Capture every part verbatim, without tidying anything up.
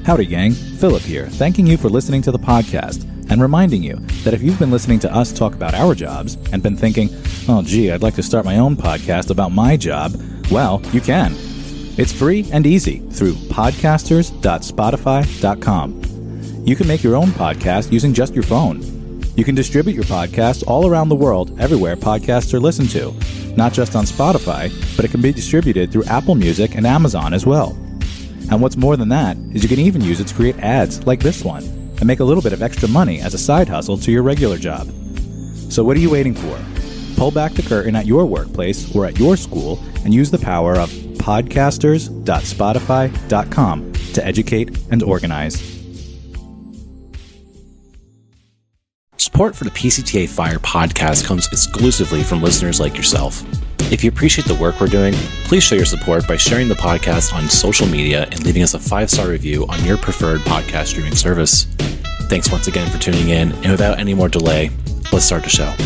Howdy gang, Philip here, thanking you for listening to the podcast and reminding you that if you've been listening to us talk about our jobs and been thinking, oh gee, I'd like to start my own podcast about my job, well, you can. It's free and easy through podcasters dot spotify dot com. You can make your own podcast using just your phone. You can distribute your podcast all around the world, everywhere podcasts are listened to, not just on Spotify, but it can be distributed through Apple Music and Amazon as well. And what's more than that is you can even use it to create ads like this one and make a little bit of extra money as a side hustle to your regular job. So what are you waiting for? Pull back the curtain at your workplace or at your school and use the power of podcasters dot spotify dot com to educate and organize. Support for the P C T A Fire podcast comes exclusively from listeners like yourself. If you appreciate the work we're doing, please show your support by sharing the podcast on social media and leaving us a five-star review on your preferred podcast streaming service. Thanks once again for tuning in, and without any more delay, let's start the show.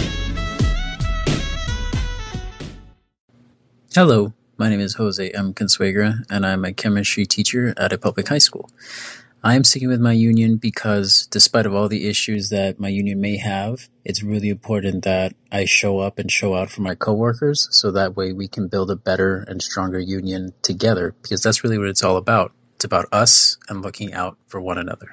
Hello, my name is Jose M. Consuegra, and I'm a chemistry teacher at a public high school. I am sticking with my union because despite of all the issues that my union may have, it's really important that I show up and show out for my coworkers so that way we can build a better and stronger union together, because that's really what it's all about. It's about us and looking out for one another.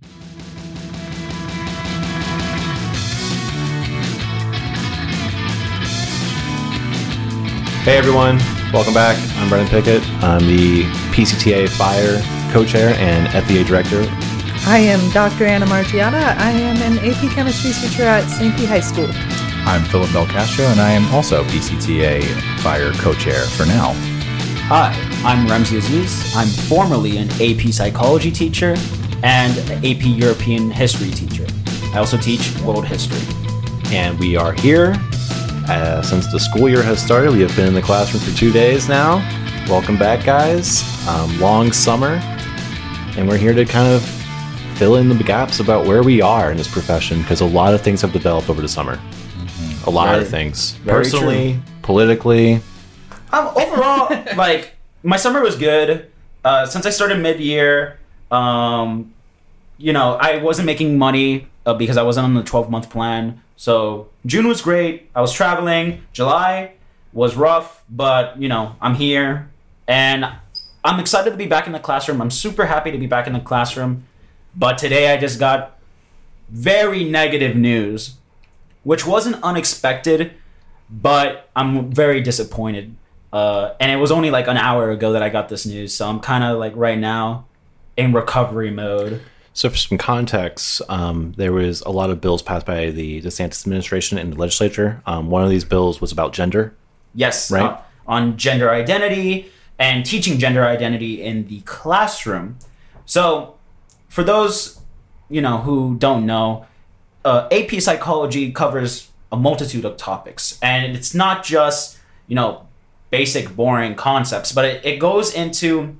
Hey everyone, welcome back. I'm Brennan Pickett. I'm the P C T A Fire co-chair and F E A director. I am Doctor Anna Margiana. I am an A P chemistry teacher at Saint P High School. I'm Philip Belcastro, and I am also P C T A Fire co-chair for now. Hi, I'm Ramzi Aziz. I'm formerly an A P psychology teacher and an A P European history teacher. I also teach world history. And we are here uh, since the school year has started. We have been in the classroom for two days now. Welcome back, guys. Um, long summer. And we're here to kind of fill in the gaps about where we are in this profession, because a lot of things have developed over the summer. Mm-hmm. A lot very, of things. Very Personally, true. Politically. Um, overall, like, my summer was good. Uh, since I started mid-year, um, you know, I wasn't making money uh, because I wasn't on the twelve-month plan. So June was great. I was traveling. July was rough, but, you know, I'm here. And I'm excited to be back in the classroom. I'm super happy to be back in the classroom. But today I just got very negative news, which wasn't unexpected, but I'm very disappointed. Uh, and it was only like an hour ago that I got this news. So I'm kind of like right now in recovery mode. So for some context, um, there was a lot of bills passed by the DeSantis administration in the legislature. Um, one of these bills was about gender. Yes, right? uh, on gender identity and teaching gender identity in the classroom. So for those, you know, who don't know, uh, A P psychology covers a multitude of topics. And it's not just, you know, basic, boring concepts, but it, it goes into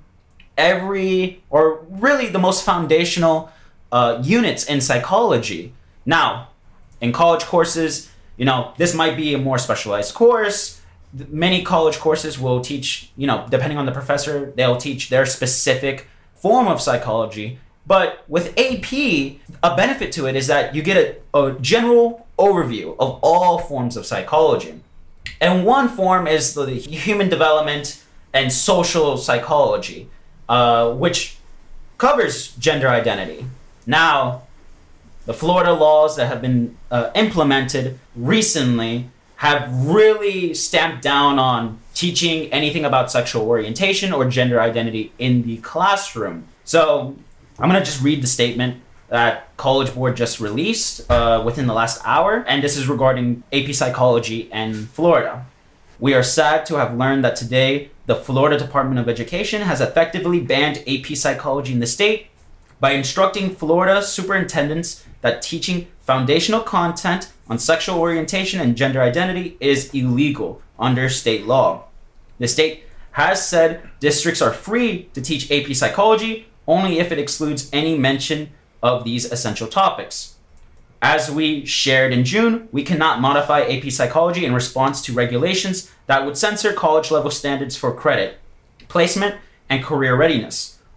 every, or really the most foundational uh, units in psychology. Now, in college courses, you know, this might be a more specialized course. Many college courses will teach, you know, depending on the professor, they'll teach their specific form of psychology. But with A P, a benefit to it is that you get a, a general overview of all forms of psychology. And one form is the human development and social psychology, uh, which covers gender identity. Now, the Florida laws that have been uh, implemented recently have really stamped down on teaching anything about sexual orientation or gender identity in the classroom. So I'm going to just read the statement that College Board just released uh, within the last hour, and this is regarding A P Psychology in Florida. We are sad to have learned that today the Florida Department of Education has effectively banned A P Psychology in the state by instructing Florida superintendents that teaching foundational content on sexual orientation and gender identity is illegal under state law. The state has said districts are free to teach A P Psychology only if it excludes any mention of these essential topics. As we shared in June, we cannot modify A P Psychology in response to regulations that would censor college-level standards for credit, placement, and career readiness.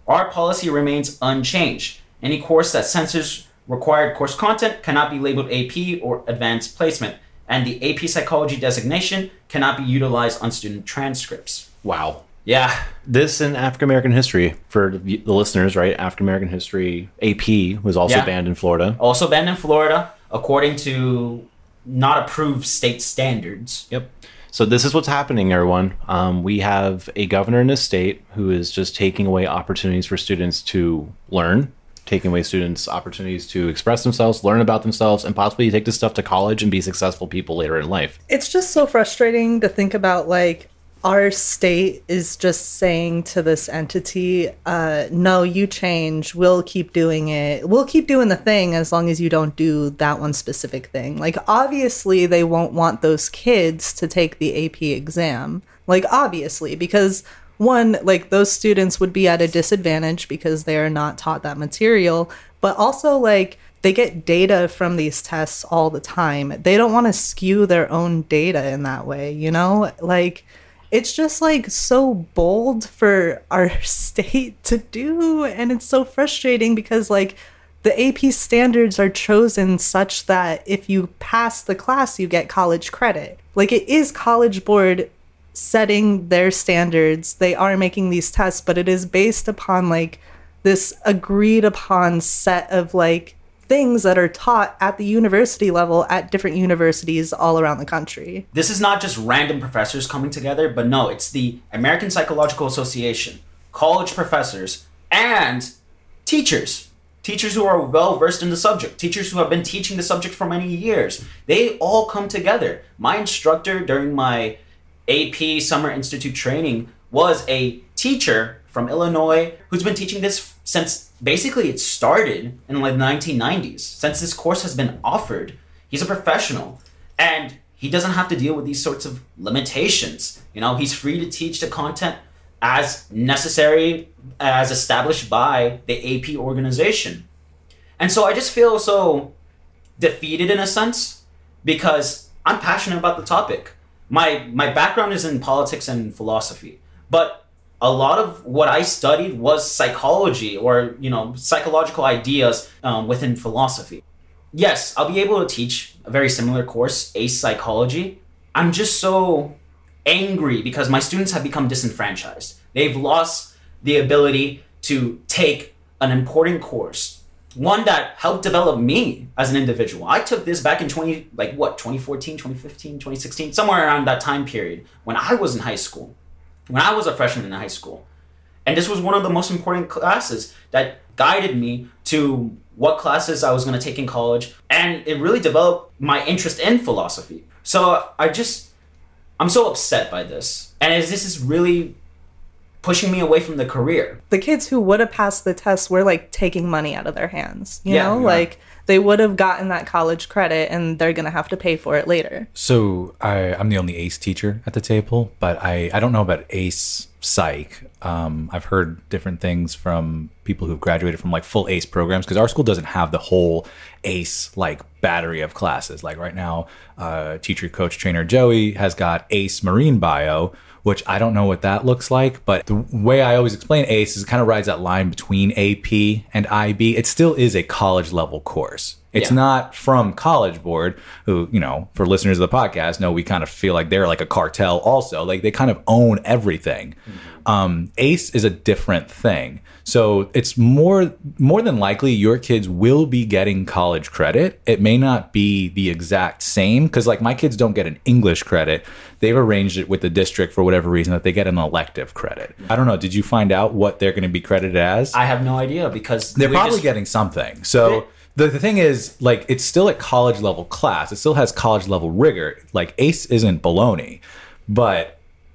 our policy remains unchanged. Any course that censors required course content cannot be labeled A P or advanced placement, and the A P psychology designation cannot be utilized on student transcripts. Wow. Yeah. This in African American history, for the listeners, right? African American history A P was also Yeah. banned in Florida. Also banned in Florida, according to not approved state standards. Yep. So this is what's happening, everyone. Um, we have a governor in this state who is just taking away opportunities for students to learn, taking away students' opportunities to express themselves, learn about themselves, and possibly take this stuff to college and be successful people later in life. It's just so frustrating to think about, like, our state is just saying to this entity, uh, no, you change, we'll keep doing it. We'll keep doing the thing as long as you don't do that one specific thing. Like, obviously, they won't want those kids to take the A P exam. Like, obviously, because one, like, those students would be at a disadvantage because they are not taught that material. But also, like, they get data from these tests all the time. They don't want to skew their own data in that way, you know? Like, it's just like so bold for our state to do, and it's so frustrating because like the A P standards are chosen such that if you pass the class you get college credit. Like, it is College Board setting their standards. They are making these tests, but it is based upon like this agreed upon set of like things that are taught at the university level at different universities all around the country. This is not just random professors coming together, but no, it's the American Psychological Association, college professors, and teachers. Teachers who are well versed in the subject, teachers who have been teaching the subject for many years. They all come together. My instructor during my A P Summer Institute training was a teacher from Illinois who's been teaching this since basically it started in like the nineteen nineties. Since this course has been offered, he's a professional and he doesn't have to deal with these sorts of limitations. You know, he's free to teach the content as necessary, as established by the A P organization. And so I just feel so defeated in a sense because I'm passionate about the topic. My my background is in politics and philosophy, but a lot of what I studied was psychology or, you know, psychological ideas um, within philosophy. Yes, I'll be able to teach a very similar course, ACE Psychology. I'm just so angry because my students have become disenfranchised. They've lost the ability to take an important course, one that helped develop me as an individual. I took this back in twenty, like what, twenty fourteen, twenty fifteen, twenty sixteen, somewhere around that time period when I was in high school. When I was a freshman in high school. And this was one of the most important classes that guided me to what classes I was going to take in college. And it really developed my interest in philosophy. So I just, I'm so upset by this. And this is really pushing me away from the career. The kids who would have passed the test were like taking money out of their hands, you Yeah, know, yeah. like they would have gotten that college credit and they're going to have to pay for it later. So I, I'm the only ACE teacher at the table, but I, I don't know about ACE Psych. Um, I've heard different things from people who've graduated from like full ACE programs because our school doesn't have the whole ACE like battery of classes. Like right now, uh, teacher, coach, trainer Joey has got ACE Marine Bio, which I don't know what that looks like. But the way I always explain ACE is it kind of rides that line between A P and I B. It still is a college level course. It's Yeah. not from College Board, who, you know, for listeners of the podcast, know we kind of feel like they're like a cartel also. Like they kind of own everything. Mm-hmm. Um, ACE is a different thing. So it's more more than likely your kids will be getting college credit. It may not be the exact same because like my kids don't get an English credit. They've arranged it with the district for whatever reason that they get an elective credit. I don't know. Did you find out what they're going to be credited as? I have no idea because They're we probably just- getting something. So the, the thing is, like, it's still at college level class. It still has college level rigor. Like, ACE isn't baloney. But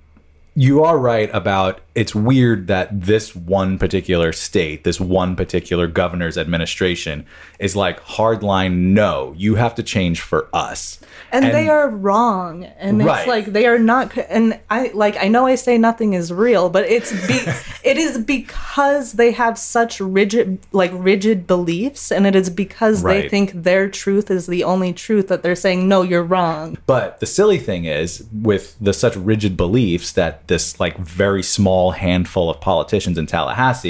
you are right about it's weird that this one particular state, this one particular governor's administration is like hardline, no, you have to change for us. And, And- they are wrong. And Right. it's like they are not and I like I know I say nothing is real, but it's be, it is because they have such rigid like rigid beliefs, and it is because they Right. think their truth is the only truth that they're saying no, you're wrong. But the silly thing is, with the such rigid beliefs that this like very small handful of politicians in Tallahassee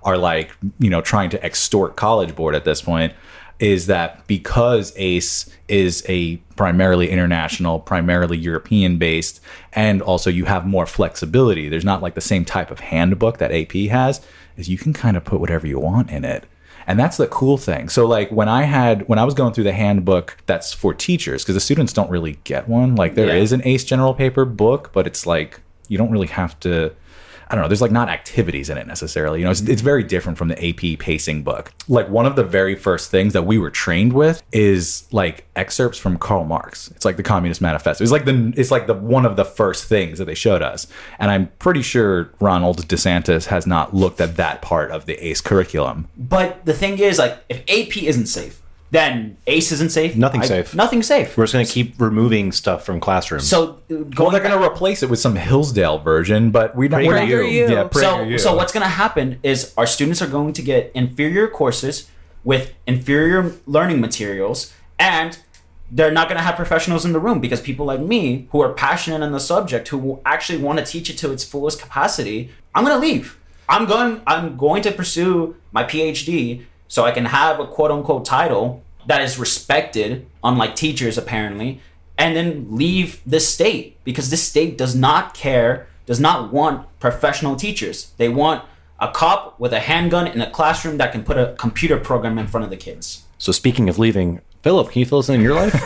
are like, you know, trying to extort College Board at this point, is that because ACE is a primarily international, primarily European based, and also you have more flexibility. There's not like the same type of handbook that A P has, is you can kind of put whatever you want in it. And that's the cool thing. So like when I had, when I was going through the handbook that's for teachers, because the students don't really get one. Like there Yeah. is an ACE general paper book, but it's like, you don't really have to, I don't know, there's like not activities in it necessarily. You know, it's, it's very different from the A P pacing book. Like one of the very first things that we were trained with is like excerpts from Karl Marx. It's like the Communist Manifesto. It's like the it's like the one of the first things that they showed us. And I'm pretty sure Ronald DeSantis has not looked at that part of the ACE curriculum. But the thing is, like, if A P isn't safe, then ACE isn't safe. Nothing's I- safe. Nothing's safe. We're just going to keep removing stuff from classrooms. So uh, Well, going they're back- going to replace it with some Hillsdale version, but we don't. we're not- PragerU. Yeah, so PragerU. so what's going to happen is our students are going to get inferior courses with inferior learning materials, and they're not going to have professionals in the room, because people like me who are passionate on the subject, who actually want to teach it to its fullest capacity, I'm going to leave. I'm going I'm going to pursue my PhD so I can have a quote unquote title that is respected, unlike teachers apparently, and then leave this state, because this state does not care, does not want professional teachers. They want a cop with a handgun in a classroom that can put a computer program in front of the kids. So speaking of leaving, Philip, can you fill us in your life?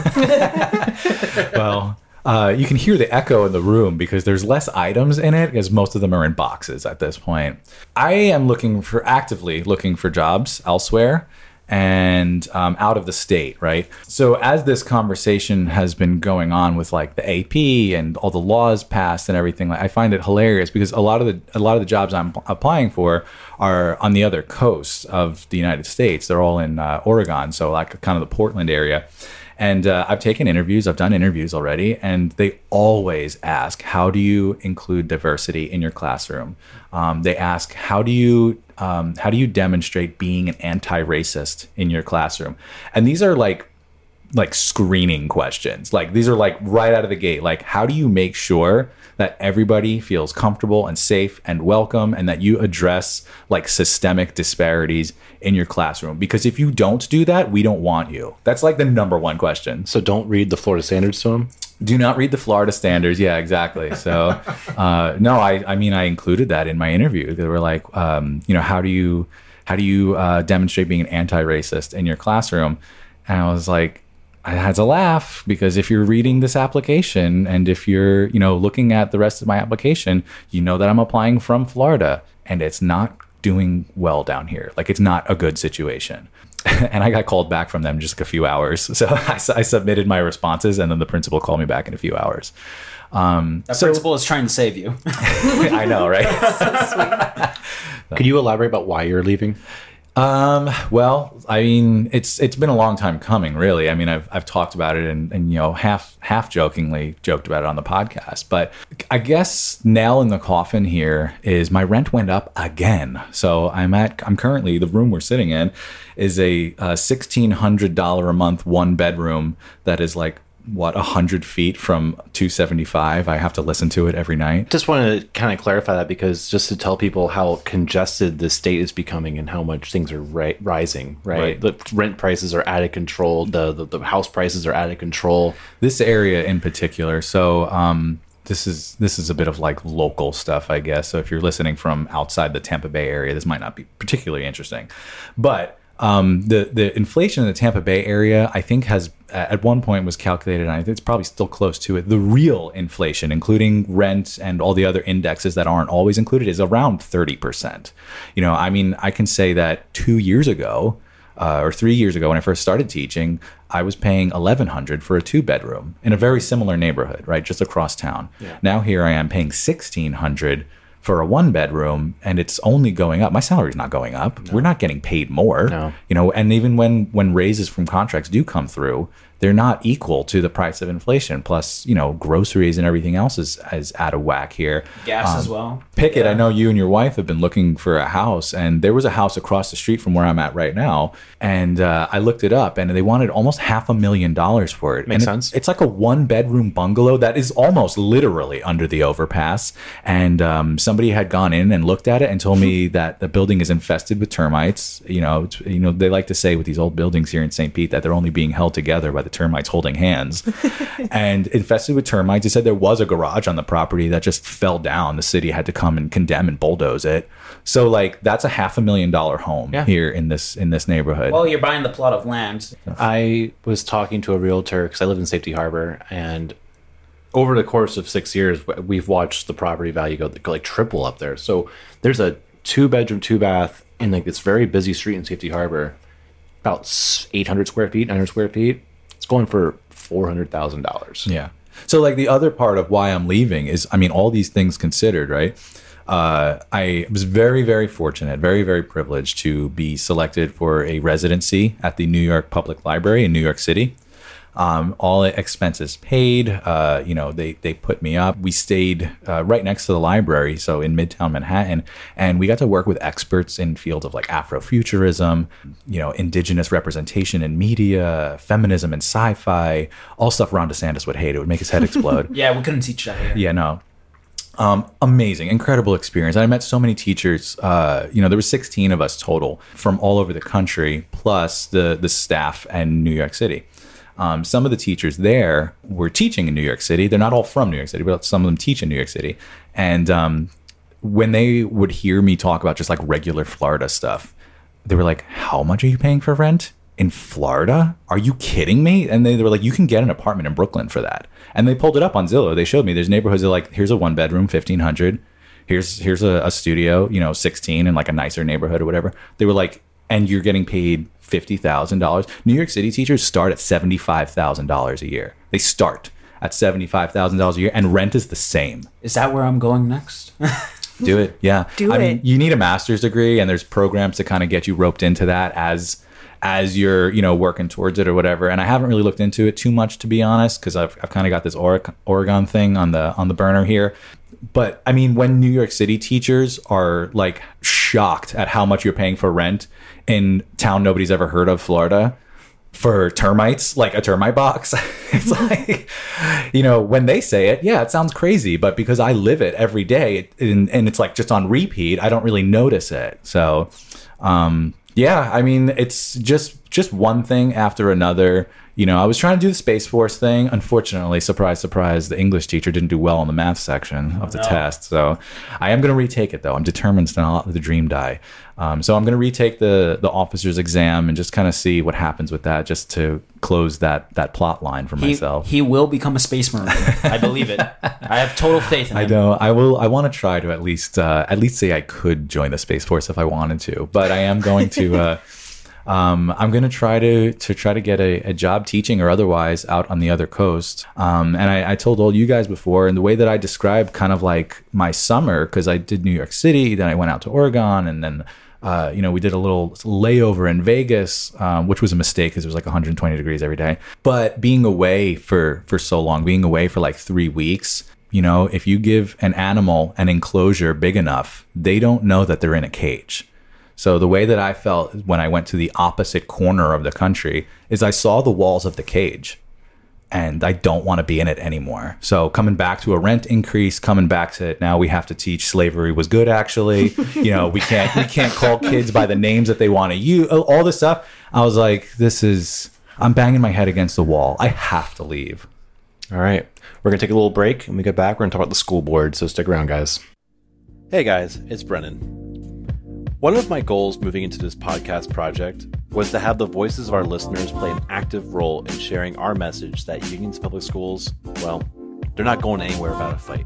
Well, uh, you can hear the echo in the room because there's less items in it, because most of them are in boxes at this point. I am looking for, actively looking for jobs elsewhere and um, out of the state, right? So as this conversation has been going on with like the A P and all the laws passed and everything, like, I find it hilarious because a lot of the a lot of the jobs I'm applying for are on the other coast of the United States. They're all in uh, Oregon, so like kind of the Portland area. And uh, I've taken interviews, I've done interviews already, and they always ask, how do you include diversity in your classroom? Um, they ask, how do you um, how do you demonstrate being an anti-racist in your classroom? And these are like like screening questions. Like these are like right out of the gate. Like, how do you make sure that everybody feels comfortable and safe and welcome, and that you address like systemic disparities in your classroom? Because if you don't do that, we don't want you. That's like the number one question. So don't read the Florida standards to them? Do not read the Florida standards. Yeah, exactly. So, uh, no, I, I mean, I included that in my interview. They were like, um, you know, how do you, how do you uh, demonstrate being an anti-racist in your classroom? And I was like, I had to laugh, because if you're reading this application and if you're, you know, looking at the rest of my application, you know that I'm applying from Florida, and it's not doing well down here. Like, it's not a good situation. And I got called back from them just a few hours. So I, I submitted my responses, and then the principal called me back in a few hours. Um, The so principal is trying to save you. I know, right? Could you elaborate about why you're leaving? Um, well, I mean, it's it's been a long time coming, really. I mean, I've I've talked about it and, and you know, half half jokingly joked about it on the podcast. But I guess nail in the coffin here is my rent went up again. So I'm at I'm currently, the room we're sitting in is a uh, sixteen hundred dollars a month one bedroom that is like, what, one hundred feet from two seventy-five. I have to listen to it every night. Just want to kind of clarify that, because just to tell people how congested the state is becoming and how much things are ri- rising, right? Right. The rent prices are out of control. The, the the house prices are out of control. This area in particular. So um, this is this is a bit of like local stuff, I guess. So if you're listening from outside the Tampa Bay area, this might not be particularly interesting. But um, the the inflation in the Tampa Bay area, I think, has at one point was calculated, and I think it's probably still close to it. The real inflation, including rent and all the other indexes that aren't always included, is around thirty percent. You know, I mean, I can say that two years ago, uh, or three years ago when I first started teaching, I was paying eleven hundred dollars for a two bedroom in a very similar neighborhood, right, just across town. Yeah. Now here I am paying sixteen hundred dollars for a one bedroom, and it's only going up. My salary's not going up. No. We're not getting paid more. No. You know, and even when when raises from contracts do come through, they're not equal to the price of inflation. Plus, you know, groceries and everything else is, is out of whack here. Gas um, as well. Pickett, Yeah. I know you and your wife have been looking for a house, and there was a house across the street from where I'm at right now. And uh, I looked it up, and they wanted almost half a million dollars for it. Makes And it- sense. It's like a one bedroom bungalow that is almost literally under the overpass. And um, somebody had gone in and looked at it and told me that the building is infested with termites. You know, it's- you know, they like to say with these old buildings here in Saint Pete that they're only being held together by the termites holding hands. And infested with termites. They said there was a garage on the property that just fell down. The city had to come and condemn and bulldoze it. So like that's a half a million dollar home Yeah. here in this in this neighborhood. Well, you're buying the plot of land. I was talking to a realtor because I live in Safety Harbor, and over the course of six years, we've watched the property value go, go like triple up there. So there's a two bedroom, two bath in like this very busy street in Safety Harbor, about eight hundred square feet, nine hundred square feet. It's going for four hundred thousand dollars. Yeah. So like the other part of why I'm leaving is, I mean, all these things considered, right? Uh, I was very, very fortunate, very, very privileged to be selected for a residency at the New York Public Library in New York City. Um, all expenses paid. Uh, you know, they they put me up. We stayed uh, right next to the library, so in Midtown Manhattan, and we got to work with experts in fields of like Afrofuturism, you know, indigenous representation in media, feminism and sci-fi, all stuff Ron DeSantis would hate. It would make his head explode. Yeah, we couldn't teach that here. Yeah, no. Um, amazing, incredible experience. I met so many teachers. Uh, you know, there were sixteen of us total from all over the country, plus the the staff and New York City. Um, some of the teachers there were teaching in New York City. They're not all from New York City, but some of them teach in New York City. And um, when they would hear me talk about just like regular Florida stuff, they were like, "How much are you paying for rent in Florida? Are you kidding me?" And they, they were like, "You can get an apartment in Brooklyn for that." And they pulled it up on Zillow. They showed me there's neighborhoods that are like, here's a one bedroom, fifteen hundred. Here's here's a, a studio, you know, sixteen in like a nicer neighborhood or whatever. They were like, and you're getting paid fifty thousand dollars. New York City teachers start at seventy-five thousand dollars a year. They start at seventy-five thousand dollars a year, and rent is the same. Is that where I'm going next? Do it. Yeah. Do I it. mean, you need a master's degree, and there's programs to kind of get you roped into that as as you're, you know, working towards it or whatever. And I haven't really looked into it too much, to be honest, because I've, I've kind of got this Oregon, Oregon thing on the on the burner here. But I mean, when New York City teachers are like shocked at how much you're paying for rent in town nobody's ever heard of, Florida, for termites, like a termite box, it's like, you know, when they say it, yeah, it sounds crazy. But because I live it every day, it, and, and it's like just on repeat, I don't really notice it. So, um, yeah, I mean, it's just just one thing after another. You know, I was trying to do the Space Force thing. Unfortunately, surprise, surprise, the English teacher didn't do well in the math section of the no. test. So I am going to retake it, though. I'm determined to not let the dream die. Um, so I'm going to retake the the officer's exam and just kind of see what happens with that, just to close that that plot line for He, myself. he will become a space marine. I believe it. I have total faith in him. I know. I will. I want to try to at least uh, at least say I could join the Space Force if I wanted to. But I am going to. Uh, um, I'm going to try to to try to get a, a job teaching or otherwise out on the other coast. Um, and I, I told all you guys before, and the way that I described kind of like my summer, because I did New York City, then I went out to Oregon, and then. Uh, you know, we did a little layover in Vegas, um, which was a mistake because it was like one hundred twenty degrees every day. But being away for, for so long, being away for like three weeks, you know, if you give an animal an enclosure big enough, they don't know that they're in a cage. So the way that I felt when I went to the opposite corner of the country is I saw the walls of the cage. And I don't want to be in it anymore. So coming back to a rent increase, coming back to now we have to teach slavery was good. Actually, you know, we can't we can't call kids by the names that they want to use. All this stuff. I was like, this is I'm banging my head against the wall. I have to leave. All right. We're going to take a little break. When we get back, we're going to talk about the school board. So stick around, guys. Hey, guys. It's Brennan. One of my goals moving into this podcast project was to have the voices of our listeners play an active role in sharing our message that Union's public schools, well, they're not going anywhere without a fight.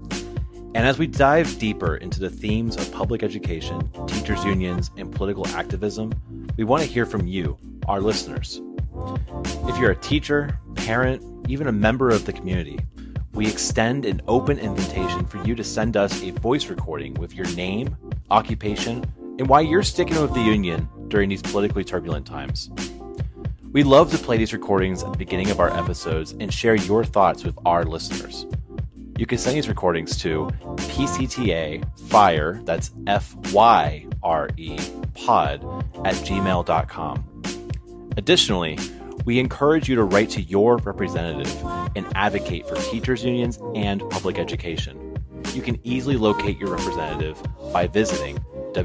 And as we dive deeper into the themes of public education, teachers' unions, and political activism, we want to hear from you, our listeners. If you're a teacher, parent, even a member of the community, we extend an open invitation for you to send us a voice recording with your name, occupation, and why you're sticking with the union during these politically turbulent times. We love to play these recordings at the beginning of our episodes and share your thoughts with our listeners. You can send these recordings to P C T A Fire, that's F Y R E, pod, at gmail dot com. Additionally, we encourage you to write to your representative and advocate for teachers' unions and public education. You can easily locate your representative by visiting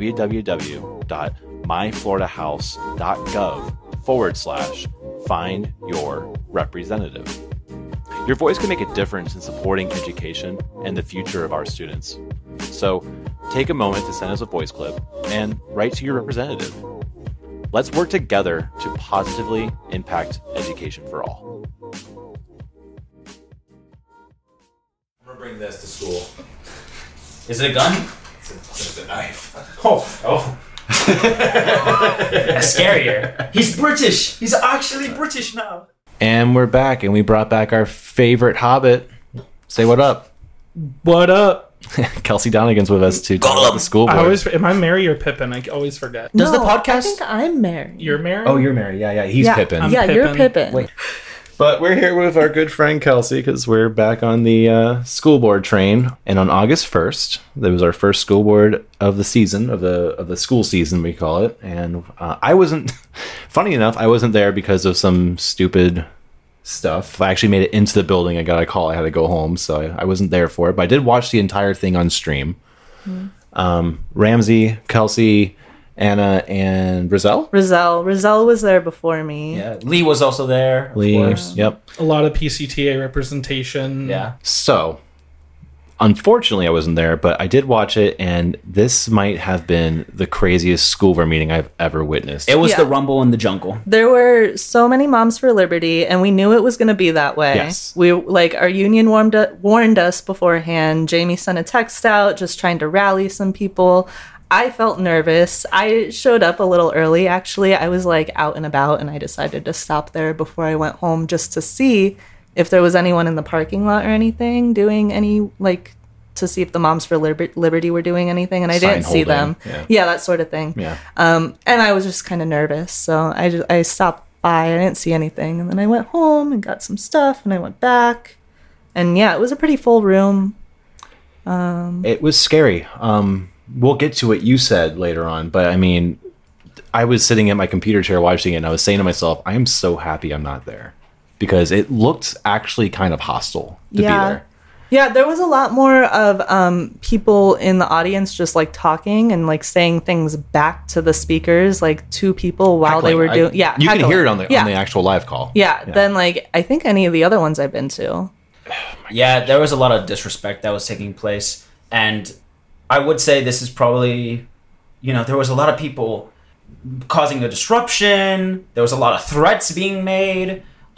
www.myfloridahouse.gov forward slash find your representative. Your voice can make a difference in supporting education and the future of our students. So take a moment to send us a voice clip and write to your representative. Let's work together to positively impact education for all. I'm gonna bring this to school. Is it a gun? It's a, it's a knife. Oh, oh. That's scarier. He's British. He's actually British now. And we're back, and we brought back our favorite Hobbit. Say what up. What up? Kelsey Donegan's with us to talk about the school board. I always, am I Mary or Pippin? I always forget. Does the No, podcast- I think I'm Mary. You're Mary? Oh, you're Mary. Yeah, yeah. He's yeah, Pippin. I'm yeah, you're Pippin. Pippin. Wait. But we're here with our good friend Kelsey because we're back on the uh, school board train. And on August first, that was our first school board of the season, of the of the school season, we call it. And uh, I wasn't, funny enough, I wasn't there because of some stupid stuff. I actually made it into the building. I got a call. I had to go home, so I, I wasn't there for it. But I did watch the entire thing on stream. Mm. Um, Ramsey, Kelsey, Anna, and Rizal. Rizal. Rizal was there before me. Yeah, Lee was also there. Of Lee, course. yep. A lot of P C T A representation. Yeah. So, unfortunately, I wasn't there, but I did watch it, and this might have been the craziest school board meeting I've ever witnessed. It was Yeah. the rumble in the jungle. There were so many Moms for Liberty, and we knew it was going to be that way. Yes. We like our union warned warned us beforehand. Jamie sent a text out just trying to rally some people. I felt nervous. I showed up a little early, actually. I was like out and about, and I decided to stop there before I went home just to see if there was anyone in the parking lot or anything doing any, like, to see if the Moms for Liber- Liberty were doing anything, and I Sign didn't see holding, them. yeah. Yeah, that sort of thing. Yeah. Um, and I was just kind of nervous, so I just, I stopped by. I didn't see anything, and then I went home and got some stuff, and I went back, and yeah, it was a pretty full room. Um, It was scary. Um, we'll get to what you said later on, but I mean, I was sitting at my computer chair watching it, and I was saying to myself, I am so happy I'm not there, because it looked actually kind of hostile to Yeah. be there. Yeah, there was a lot more of um, people in the audience just like talking and like saying things back to the speakers, like two people while they Heckling. were I- doing. Yeah, you can heckling. hear it on the yeah. on the actual live call. Yeah, then like I think any of the other ones I've been to. Yeah, there was a lot of disrespect that was taking place. And I would say this is probably, you know, there was a lot of people causing the disruption. There was a lot of threats being made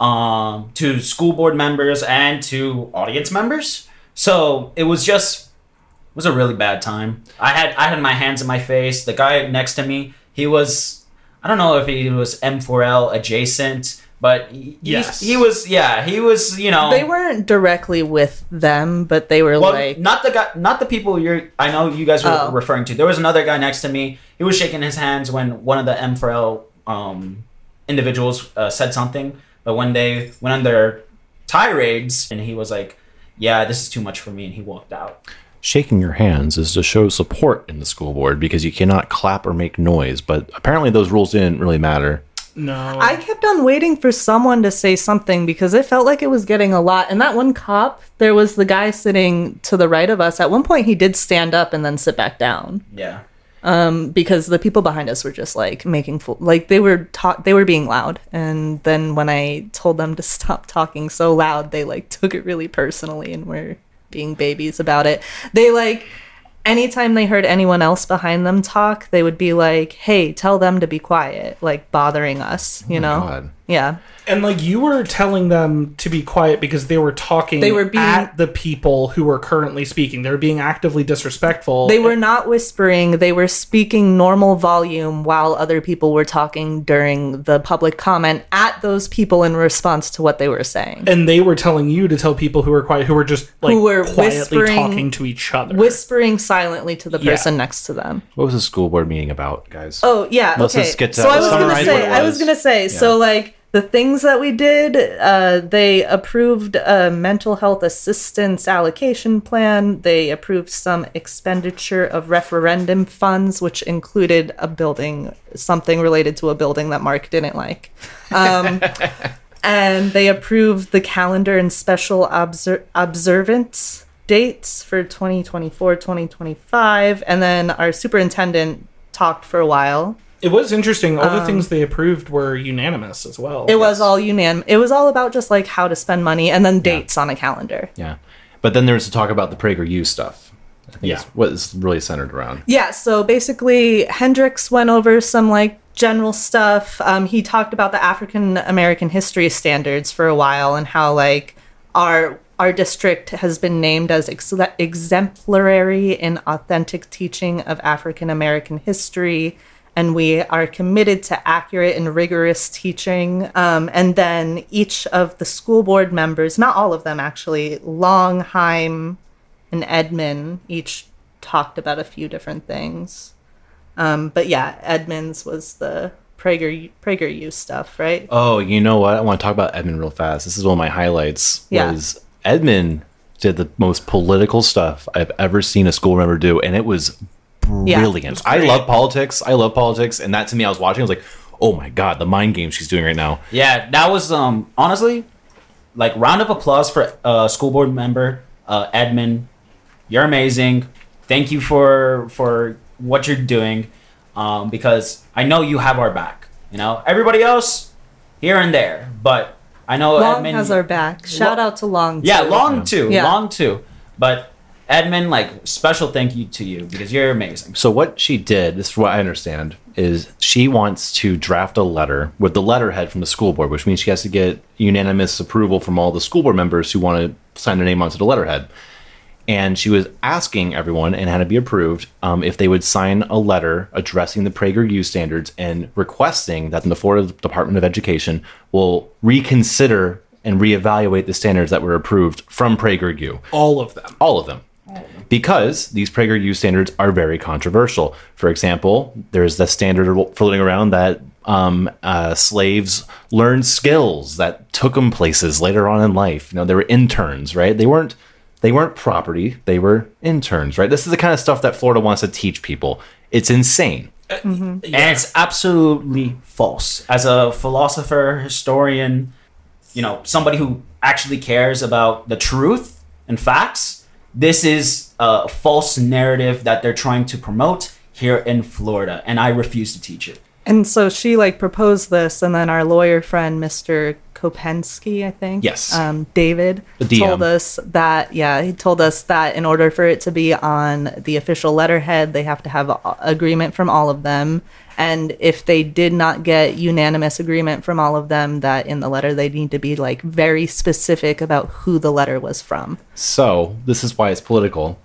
um, to school board members and to audience members. So it was just, it was a really bad time. I had I had my hands in my face. The guy next to me, he was, I don't know if he was M four L adjacent, but he, Yes. he was, yeah, he was, you know. They weren't directly with them, but they were Well, like. not the guy, not the people you're. I know you guys were Oh. referring to. There was another guy next to me. He was shaking his hands when one of the M four L um, individuals uh, said something. But when they went on their tirades, and he was like, "Yeah, this is too much for me," and he walked out. Shaking your hands is to show support in the school board because you cannot clap or make noise. But apparently, those rules didn't really matter. No. I kept on waiting for someone to say something because it felt like it was getting a lot. And that one cop, there was the guy sitting to the right of us. At one point, he did stand up and then sit back down. Yeah. Um, because the people behind us were just like making full, like they were ta- they were being loud. And then when I told them to stop talking so loud, they like took it really personally and were being babies about it. They like, anytime they heard anyone else behind them talk, they would be like, hey, tell them to be quiet, like bothering us, you know? God. Yeah. And like you were telling them to be quiet because they were talking They were being- at the people who were currently speaking. They were being actively disrespectful. They were not whispering. They were speaking normal volume while other people were talking during the public comment at those people in response to what they were saying. and they were telling you to tell people who were quiet, who were just like Who were quietly whispering- talking to each other. Whispering silently to the Yeah. person next to them. What was the school board meeting about, guys? Oh, yeah. Let's okay. just get to- so I let's was going to summarize say, what it I was was. going to say, so like, the things that we did, uh, they approved a mental health assistance allocation plan. They approved some expenditure of referendum funds, which included a building, something related to a building that Mark didn't like. Um, and they approved the calendar and special obser- observance dates for twenty twenty-four, twenty twenty-five. And then our superintendent talked for a while. It was interesting. All the Um, things they approved were unanimous as well. It was all unanimous. It was all about just like how to spend money and then dates on a calendar. Yeah. But then there's to talk about the PragerU stuff. I think Yeah. it's what is really centered around. Yeah, so basically Hendrix went over some like general stuff. Um, he talked about the African American history standards for a while and how like our our district has been named as ex- exemplary in authentic teaching of African American history. And we are committed to accurate and rigorous teaching. Um, and then each of the school board members, not all of them actually, Long, Heim, and Edmund, each talked about a few different things. Um, but yeah, Edmund's was the Prager PragerU stuff, right? Oh, you know what? I want to talk about Edmund real fast. This is one of my highlights. Yeah. Was Edmund did the most political stuff I've ever seen a school member do, and it was Yeah. brilliant. I love politics. I love politics, and that to me, I was watching. I was like, "Oh my god, the mind game she's doing right now." Yeah, that was um honestly, like round of applause for uh school board member uh Edmund. You're amazing. Thank you for for what you're doing, um because I know you have our back. You know, everybody else here and there, but I know Long Edmund has our back. Shout Lo- out to Long. Yeah, too. Long too. Yeah. Long too. But Edmund, like, special thank you to you because you're amazing. So what she did, this is what I understand, is she wants to draft a letter with the letterhead from the school board, which means she has to get unanimous approval from all the school board members who want to sign their name onto the letterhead. And she was asking everyone, and had to be approved, um, if they would sign a letter addressing the PragerU standards and requesting that the Florida Department of Education will reconsider and reevaluate the standards that were approved from PragerU. all of them. All of them. Because these PragerU standards are very controversial. For example, there's the standard floating around that um, uh, slaves learned skills that took them places later on in life. You know, they were interns, right? They weren't they weren't property. They were interns, right? This is the kind of stuff that Florida wants to teach people. It's insane. And it's absolutely false. As a philosopher, historian, you know, somebody who actually cares about the truth and facts, this is a false narrative that they're trying to promote here in Florida, and I refuse to teach it. And so she like proposed this, and then our lawyer friend, Mister Kopensky, I think, Yes. um, David, The D M. told us that, yeah, he told us that in order for it to be on the official letterhead, they have to have a- agreement from all of them. And if they did not get unanimous agreement from all of them, that in the letter they need to be like very specific about who the letter was from. So this is why it's political.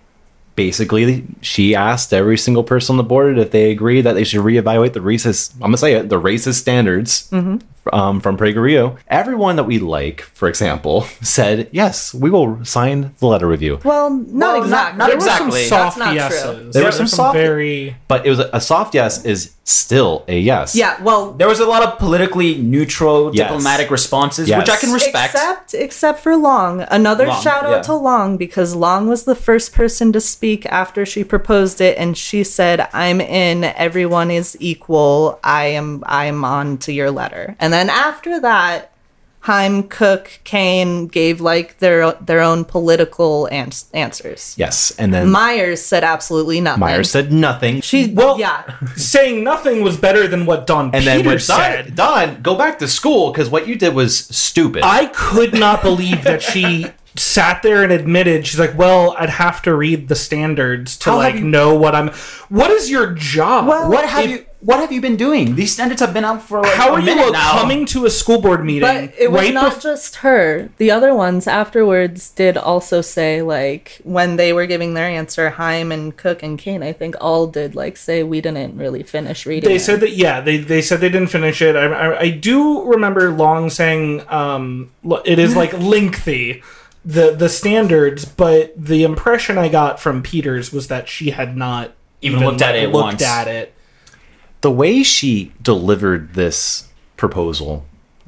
Basically, she asked every single person on the board if they agree that they should reevaluate the racist, I'm going to say it, the racist standards um, from PragerU. Everyone that we like, for example, said, yes, we will sign the letter with you. Well, not Well, exactly. not There were some exactly. soft That's not yeses. true. There There were were some some soft- very. But it was a, a soft yes is still a yes. Yeah, well, There was a lot of politically neutral Yes. diplomatic responses, Yes. which I can respect. Except, except for Long. Another Long, shout out yeah. to Long, because Long was the first person to speak after she proposed it, and she said, "I'm in. Everyone is equal. I am. I'm on to your letter." And then after that, Heim, Cook, Kane gave like their their own political ans- answers. Yes. And then Myers said absolutely nothing. Myers said nothing. She Well, yeah. Saying nothing was better than what Don and then when Peters said. Don, Don, go back to school because what you did was stupid. I could not believe that she sat there and admitted, she's like, well, I'd have to read the standards to How like have you- know what I'm. What is your job? Well, What have If- you What have you been doing? These standards have been out for like How a are you minute all now. coming to a school board meeting? But it was right not bef- just her. The other ones afterwards did also say, like, when they were giving their answer, Heim and Cook and Kane, I think, all did, like, say we didn't really finish reading They it. said that, yeah, they, they said they didn't finish it. I, I, I do remember Long saying um, lo- it is like lengthy, the the standards, but the impression I got from Peters was that she had not Even looked at it looked once. at it. the way she delivered this proposal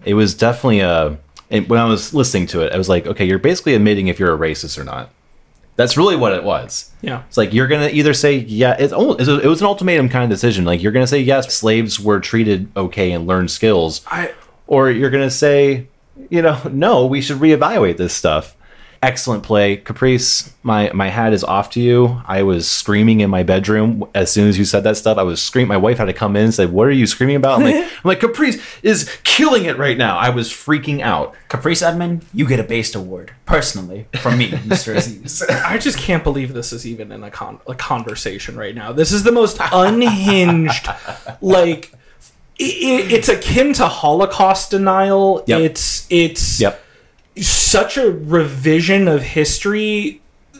It was definitely a. And when I was listening to it, I was like, okay, you're basically admitting if you're a racist or not. That's really what it was. Yeah. It's like you're gonna either say yeah. It's almost, it was an ultimatum kind of decision. Like you're gonna say yes, slaves were treated okay and learned skills, I, or you're gonna say, you know, no, we should reevaluate this stuff. Excellent play, Caprice. My my hat is off to you. I was screaming in my bedroom as soon as you said that stuff. I was screaming. My wife had to come in and say, "What are you screaming about?" I'm like, I'm like, Caprice is killing it right now. I was freaking out. Caprice Edmond, you get a based award personally from me, Mister Aziz. I just can't believe this is even in a, con- a conversation right now. This is the most unhinged, like, it, it's akin to Holocaust denial. Yep. It's it's Yep. such a revision of history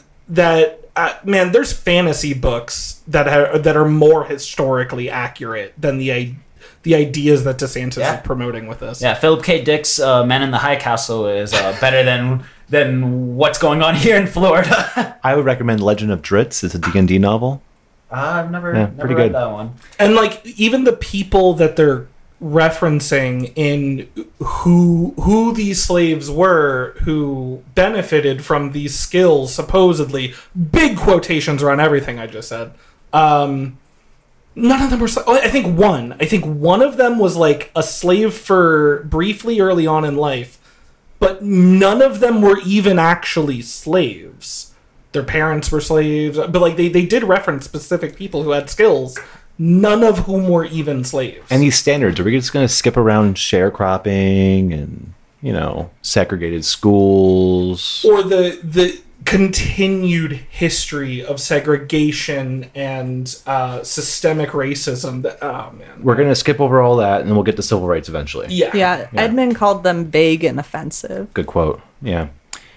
that uh, man, there's fantasy books that are that are more historically accurate than the i- the ideas that DeSantis Yeah. is promoting with this. Yeah, Philip K. Dick's uh, Man in the High Castle is uh, better than than what's going on here in Florida. I would recommend Legend of Dritz. It's a D and D novel. I've never, Yeah, never pretty read good. that one. And like even the people that they're referencing in who who these slaves were who benefited from these skills, supposedly, big quotations around everything I just said. Um, none of them were. sla- I think one. I think one of them was like a slave for briefly early on in life, but none of them were even actually slaves. Their parents were slaves, but like they, they did reference specific people who had skills, none of whom were even slaves. And these standards, are we just going to skip around sharecropping and, you know, segregated schools? or the the continued history of segregation and uh, systemic racism. That oh man, We're going to skip over all that, and then we'll get to civil rights eventually. yeah Yeah, Edmund called them vague and offensive. Good quote. Yeah.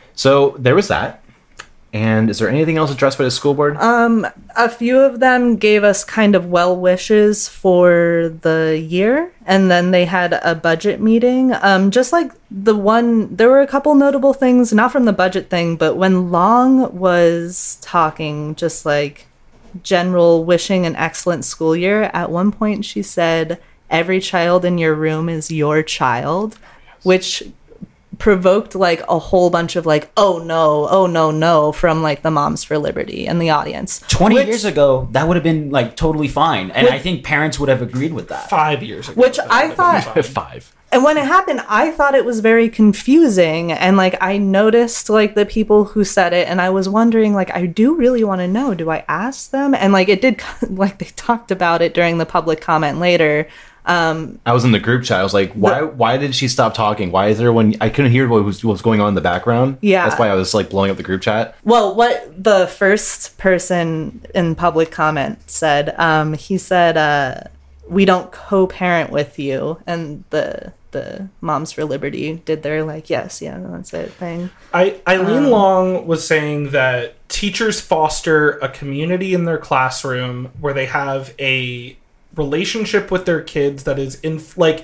So there was that. And is there anything else addressed by the school board? Um, a few of them gave us kind of well wishes for the year, and then they had a budget meeting. Um, just like the one, there were a couple notable things, not from the budget thing, but when Long was talking, just like general wishing an excellent school year, at one point she said, "Every child in your room is your child," which provoked like a whole bunch of like, oh no, oh no, no, from like the Moms for Liberty and the audience. twenty Which- years ago, that would have been like totally fine, and Which- I think parents would have agreed with that. five years ago. Which that I would have been thought- fine. Five. And when it happened, I thought it was very confusing. And like, I noticed like the people who said it, and I was wondering, like, I do really want to know, do I ask them? And like, it did, like, they talked about it during the public comment later. Um, I was in the group chat. I was like, why why did she stop talking? Why is there one? I couldn't hear what was, what was going on in the background. Yeah. That's why I was like blowing up the group chat. Well, what the first person in public comment said, um, he said, uh, "We don't co-parent with you," and the the Moms for Liberty did their like, "Yes, yeah, that's it" thing. I, Eileen Um, Long was saying that teachers foster a community in their classroom where they have a relationship with their kids that is in like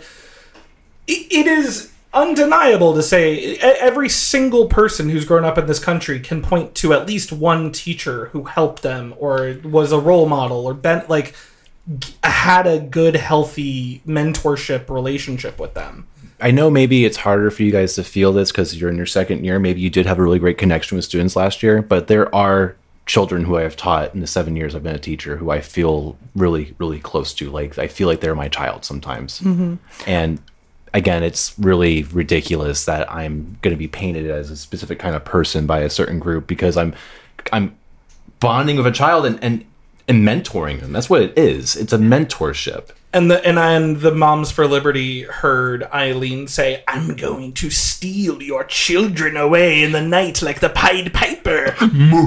it, it is undeniable to say e- every single person who's grown up in this country can point to at least one teacher who helped them or was a role model or bent like g- had a good healthy mentorship relationship with them. I know maybe it's harder for you guys to feel this because you're in your second year. Maybe you did have a really great connection with students last year, but there are children who I have taught in the seven years I've been a teacher who I feel really, really close to. Like, I feel like they're my child sometimes. Mm-hmm. And again, it's really ridiculous that I'm going to be painted as a specific kind of person by a certain group because I'm, I'm bonding with a child and, and, and mentoring them. That's what it is. It's a mentorship. And the and and the Moms for Liberty heard Eileen say, "I'm going to steal your children away in the night like the Pied Piper."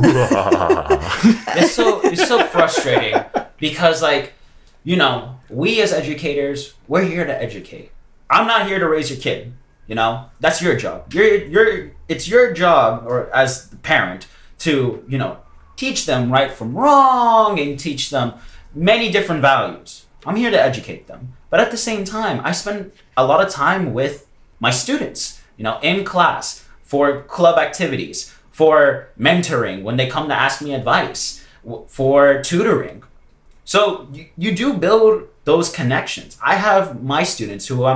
It's so it's so frustrating because like, you know, we as educators, we're here to educate. I'm not here to raise your kid, you know? That's your job. You're you're it's your job or as the parent to, you know, teach them right from wrong and teach them many different values. I'm here to educate them. But at the same time, I spend a lot of time with my students, you know, in class for club activities, for mentoring when they come to ask me advice, w- for tutoring. So you, you do build those connections. I have my students who I'm like,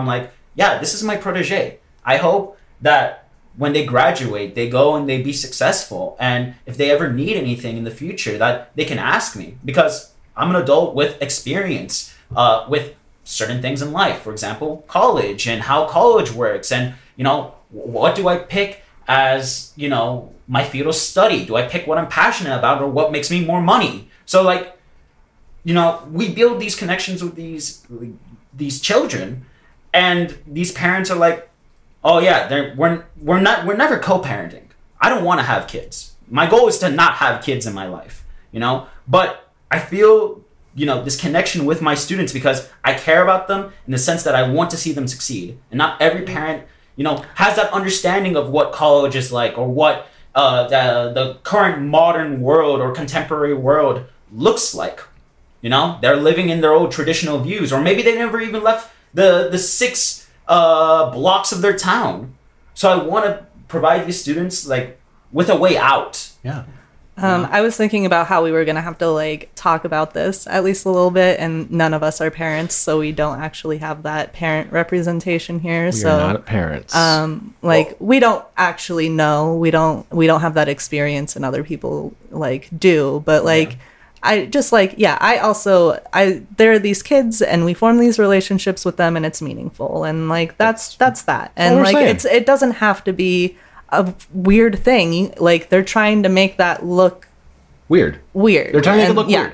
yeah, this is my protege. I hope that when they graduate, they go and they be successful. And if they ever need anything in the future, that they can ask me, because I'm an adult with experience uh, with certain things in life. For example, college and how college works. And, you know, what do I pick as, you know, my field of study? Do I pick what I'm passionate about or what makes me more money? So, like, you know, we build these connections with these these children, and these parents are like, oh yeah, they're, we're we're not we're never co-parenting. I don't want to have kids. My goal is to not have kids in my life, you know. But I feel, you know, this connection with my students because I care about them in the sense that I want to see them succeed. And not every parent, you know, has that understanding of what college is like, or what uh, the the current modern world or contemporary world looks like. You know, they're living in their old traditional views, or maybe they never even left the the six uh, blocks of their town. So I want to provide these students like with a way out. Yeah. Um, I was thinking about how we were going to have to like talk about this at least a little bit, and none of us are parents, so we don't actually have that parent representation here. We so are not parents. um, like well, we don't actually know. We don't. We don't have that experience, and other people like do. But like, yeah. I just like, yeah. I also, I there are these kids, and we form these relationships with them, and it's meaningful, and like that's that's that. And like, saying. it's it doesn't have to be a weird thing. Like they're trying to make that look weird. Weird. They're trying to make and, it look yeah. weird.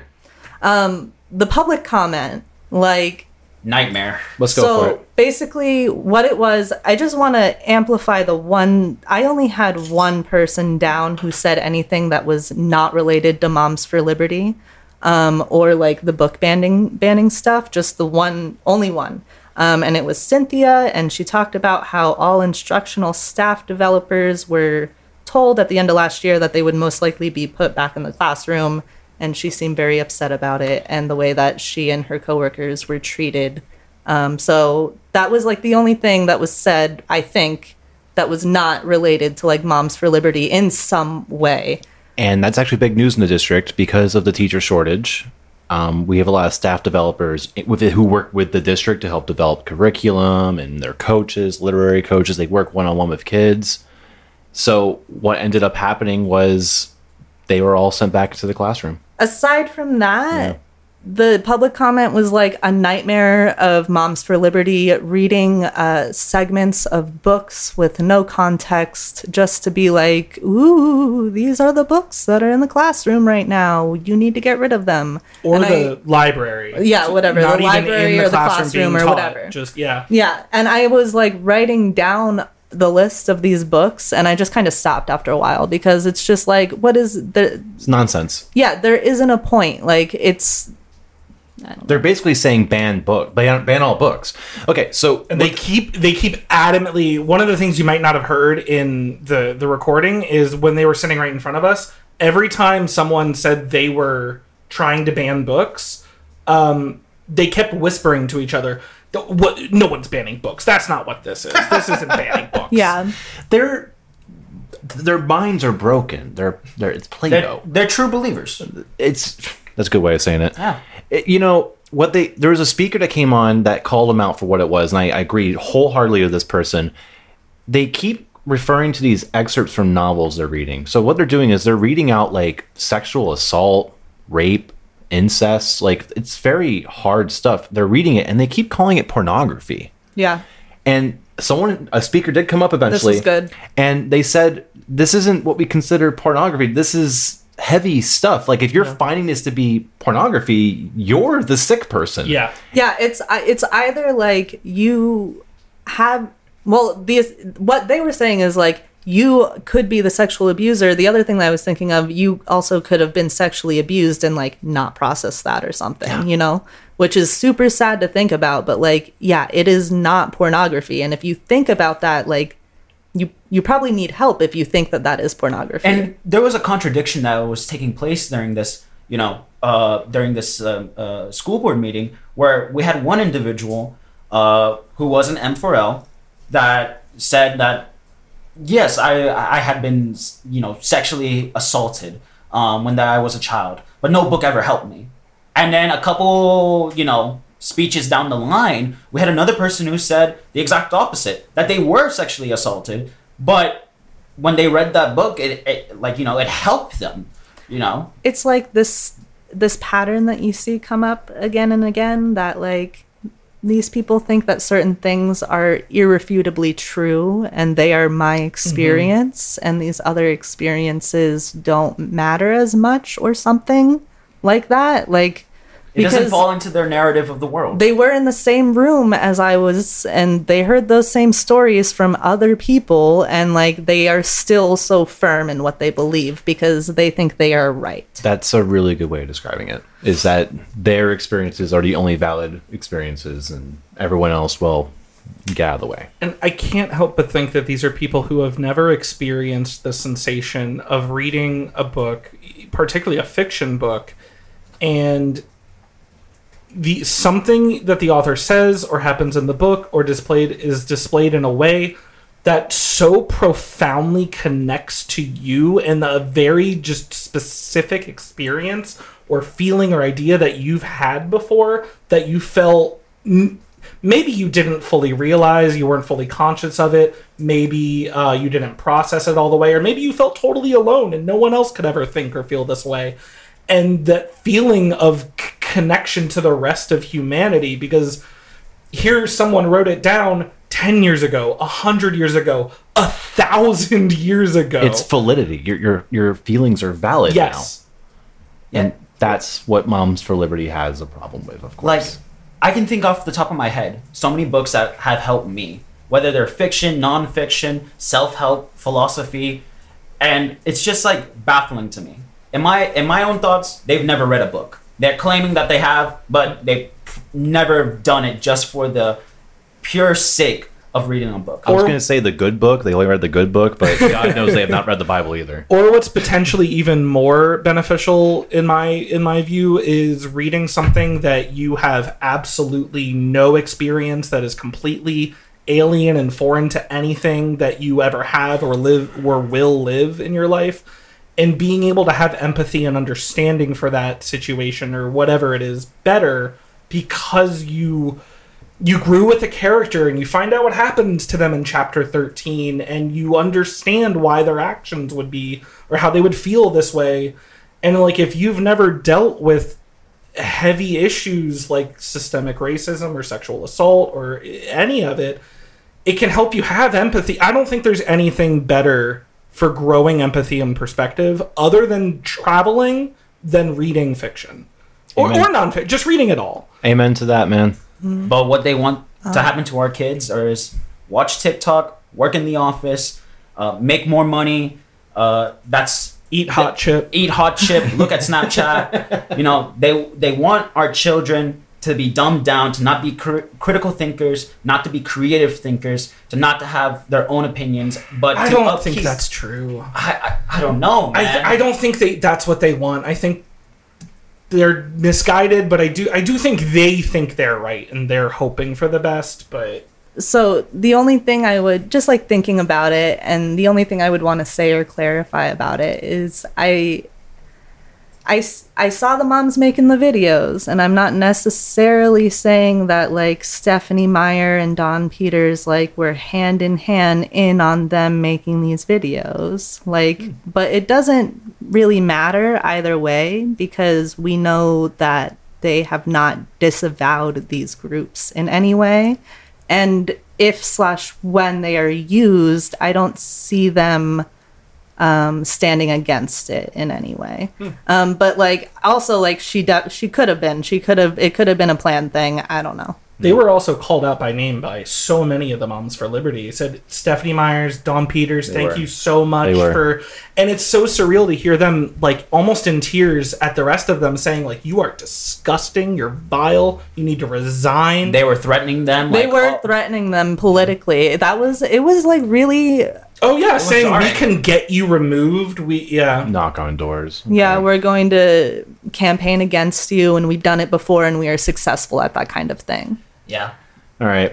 Um, the public comment, like nightmare. Let's go so for it. Basically, what it was, I just want to amplify the one. I only had one person down who said anything that was not related to Moms for Liberty, um, or like the book banning banning stuff. Just the one, only one. Um, and it was Cynthia, and she talked about how all instructional staff developers were told at the end of last year that they would most likely be put back in the classroom, and she seemed very upset about it and the way that she and her coworkers were treated. Um, so that was like the only thing that was said, I think, that was not related to like Moms for Liberty in some way. And that's actually big news in the district because of the teacher shortage. Um, we have a lot of staff developers with it who work with the district to help develop curriculum, and their coaches, literary coaches. They work one-on-one with kids. So what ended up happening was they were all sent back to the classroom. Aside from that, Yeah. the public comment was like a nightmare of Moms for Liberty reading uh, segments of books with no context just to be like, ooh, these are the books that are in the classroom right now. You need to get rid of them. Or And the I, library. Yeah, whatever. Not The even library in or the classroom being or taught. whatever. Just, yeah. Yeah, and I was like writing down the list of these books, and I just kind of stopped after a while because it's just like, what is the... It's nonsense. Yeah, there isn't a point. Like, it's... They're basically saying ban book, ban, ban all books. Okay, so And they keep they keep adamantly. One of the things you might not have heard in the the recording is when they were sitting right in front of us. Every time someone said they were trying to ban books, um, they kept whispering to each other, "What? No one's banning books. That's not what this is. This isn't banning books." Yeah. they're their minds are broken. They're they're it's They're, Play-Doh. they're true believers. It's that's a good way of saying it. Yeah. It- you know what they there was a speaker that came on that called them out for what it was, and I, I agree wholeheartedly with this person. They keep referring to these excerpts from novels they're reading. So what they're doing is they're reading out like sexual assault, rape, incest. Like it's very hard stuff. They're reading it and they keep calling it pornography. Yeah. And someone, a speaker did come up eventually. This was good. And they said, this isn't what we consider pornography. This is heavy stuff. Like if you're yeah. finding this to be pornography, you're the sick person. Yeah. Yeah, it's it's either like you have, well, these, what they were saying is like, you could be the sexual abuser. The other thing that I was thinking of, you also could have been sexually abused and like not processed that or something, yeah. you know, which is super sad to think about. But like, yeah, it is not pornography. And if you think about that, like, you you probably need help if you think that that is pornography. And there was a contradiction that was taking place during this, you know, uh, during this uh, uh, school board meeting, where we had one individual uh, who was an M four L that said that, yes, I I had been, you know, sexually assaulted um, when I was a child, but no book ever helped me. And then a couple, you know, speeches down the line, we had another person who said the exact opposite, that they were sexually assaulted, but when they read that book, it, it like, you know, it helped them, you know? It's like this this pattern that you see come up again and again, that like these people think that certain things are irrefutably true and they are my experience, mm-hmm. and these other experiences don't matter as much or something like that. Like, it doesn't fall into their narrative of the world. They were in the same room as I was, and they heard those same stories from other people, and like they are still so firm in what they believe because they think they are right. That's a really good way of describing it, is that their experiences are the only valid experiences and everyone else, well, get out of the way. And I can't help but think that these are people who have never experienced the sensation of reading a book, particularly a fiction book, and the something that the author says or happens in the book or displayed is displayed in a way that so profoundly connects to you and a very just specific experience or feeling or idea that you've had before, that you felt n- maybe you didn't fully realize, you weren't fully conscious of it, maybe uh, you didn't process it all the way, or maybe you felt totally alone and no one else could ever think or feel this way. And that feeling of c- connection to the rest of humanity, because here someone wrote it down ten years ago, one hundred years ago, a thousand years ago. It's validity. Your your your feelings are valid yes. now. And that's what Moms for Liberty has a problem with, of course. Like, I can think off the top of my head so many books that have helped me, whether they're fiction, non-fiction, self-help, philosophy, and it's just like baffling to me. In my in my own thoughts, they've never read a book. They're claiming that they have, but they've never done it just for the pure sake of reading a book. I was going to say the good book. They only read the good book, but God knows they have not read the Bible either. Or what's potentially even more beneficial in my in my view is reading something that you have absolutely no experience, that is completely alien and foreign to anything that you ever have or live or will live in your life. And being able to have empathy and understanding for that situation or whatever it is better because you you grew with a character and you find out what happens to them in chapter thirteen and you understand why their actions would be or how they would feel this way. And like, if you've never dealt with heavy issues like systemic racism or sexual assault or any of it, it can help you have empathy. I don't think there's anything better for growing empathy and perspective other than traveling than reading fiction or, or non-fiction, just reading it all. Amen to that, man. Mm-hmm. But what they want to happen to our kids is watch TikTok, work in the office, uh, make more money. Uh, that's eat hot the, chip, eat hot chip. Look at Snapchat. You know, they they want our children to be dumbed down, to not be cr- critical thinkers, not to be creative thinkers, to not to have their own opinions. But I to don't upkeep, think that's true. I I, I don't know, man. I, th- I don't think they that's what they want. I think they're misguided, but I do I do think they think they're right and they're hoping for the best. But so the only thing I would just like thinking about it, and the only thing I would want to say or clarify about it is I. I, I saw the moms making the videos, and I'm not necessarily saying that like Stephenie Meyer and Don Peters like were hand in hand in on them making these videos. Like, mm. but it doesn't really matter either way because we know that they have not disavowed these groups in any way. And if slash when they are used, I don't see them Um, standing against it in any way. Hmm. Um, but like also like she de- she could have been she could have it could have been a planned thing. I don't know. They were also called out by name by so many of the Moms for Liberty. It said Stephenie Myers, Don Peters, they thank were. you so much for... And it's so surreal to hear them, like, almost in tears at the rest of them saying, like, you are disgusting, you're vile, you need to resign. They were threatening them. They like, were oh. threatening them politically. That was... It was, like, really... Oh, yeah, saying jarring. We can get you removed. We Yeah. Knock on doors. Okay. Yeah, we're going to campaign against you, and we've done it before, and we are successful at that kind of thing. Yeah. All right.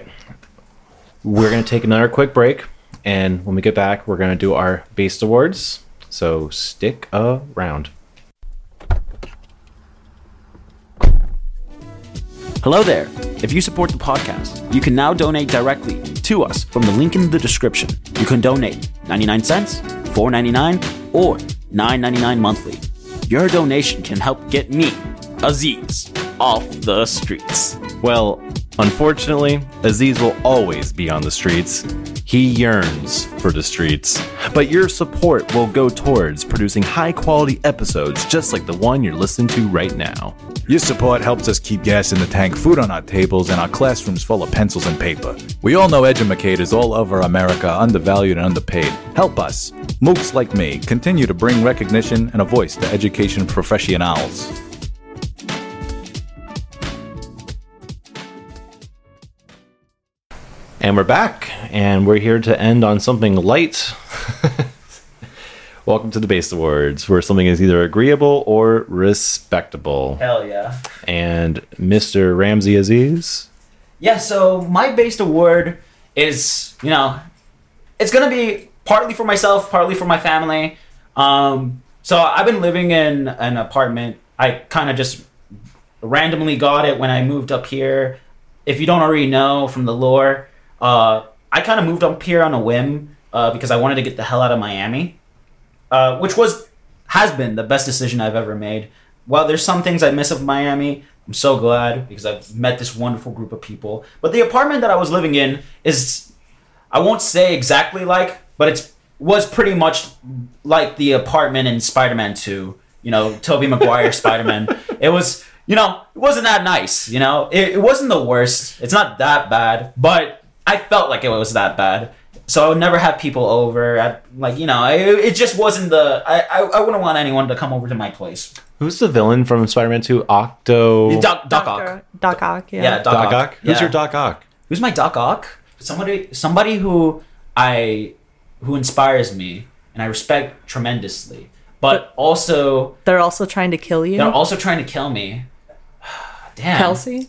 We're going to take another quick break. And when we get back, we're going to do our Based Awards. So stick around. Hello there. If you support the podcast, you can now donate directly to us from the link in the description. You can donate ninety-nine cents, four ninety-nine, or nine ninety-nine monthly. Your donation can help get me, Aziz, off the streets. Well, unfortunately, Aziz will always be on the streets. He yearns for the streets. But your support will go towards producing high-quality episodes just like the one you're listening to right now. Your support helps us keep gas in the tank, food on our tables, and our classrooms full of pencils and paper. We all know educators all over America are undervalued and underpaid. Help us, mooks like me, continue to bring recognition and a voice to education professionals. And we're back, and we're here to end on something light. Welcome to the Based Awards, where something is either agreeable or respectable. Hell yeah. And Mister Ramsey Aziz? Yeah, so my based award is, you know, it's going to be partly for myself, partly for my family. Um, so I've been living in an apartment. I kind of just randomly got it when I moved up here. If you don't already know from the lore, uh, I kind of moved up here on a whim uh, because I wanted to get the hell out of Miami, uh, which was has been the best decision I've ever made. While there's some things I miss of Miami, I'm so glad because I've met this wonderful group of people. But the apartment that I was living in is, I won't say exactly like, but it's was pretty much like the apartment in Spider-Man two. You know, Tobey Maguire Spider-Man. It was, you know, it wasn't that nice. You know, it, it wasn't the worst. It's not that bad, but I felt like it was that bad. So I would never have people over. I, like, you know, I, it just wasn't the... I, I, I wouldn't want anyone to come over to my place. Who's the villain from Spider-Man two? Octo... Doc, Doc Ock. Doc Ock, yeah. Yeah, Doc, Doc Ock. Ock? Who's Yeah. your Doc Ock? Who's my Doc Ock? Somebody somebody who I... who inspires me and I respect tremendously. But also... They're also trying to kill you? They're also trying to kill me. Damn. Kelsey?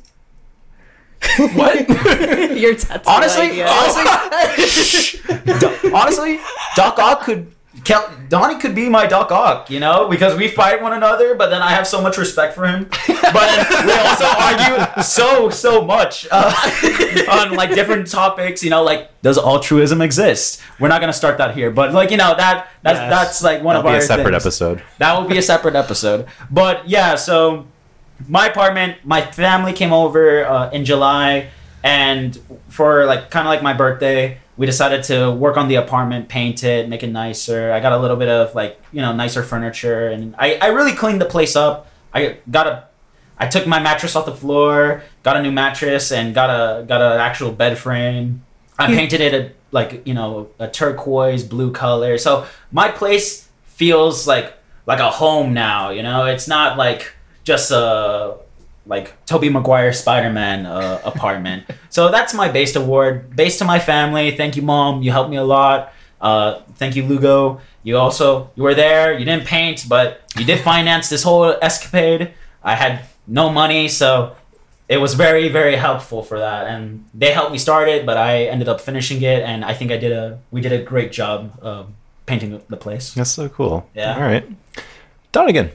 What? Your tattoo honestly, idea. honestly, Do- honestly, Doc Ock could, Kel- Donnie could be my Doc Ock, you know, because we fight one another, but then I have so much respect for him. But we also argue so, so much uh, on like different topics, you know, like, does altruism exist? We're not gonna start that here, but like, you know, that that's Yes. that's like one That'll of be our a separate things. episode. That will be a separate episode. But yeah, so my apartment, my family came over uh, in July, and for like kind of like my birthday, we decided to work on the apartment, paint it, make it nicer. I got a little bit of like, you know, nicer furniture, and I, I really cleaned the place up. I got a I took my mattress off the floor, got a new mattress, and got a got an actual bed frame. I painted it a like, you know, a turquoise blue color. So my place feels like like a home now, you know? It's not like just a like Tobey Maguire Spider-Man uh, apartment. So that's my based award. Based to my family. Thank you, Mom. You helped me a lot. Uh, thank you, Lugo. You also you were there. You didn't paint, but you did finance this whole escapade. I had no money, so it was very, very helpful for that. And they helped me start it, but I ended up finishing it, and I think I did a we did a great job uh, painting the place. That's so cool. Yeah. All right. Donegan.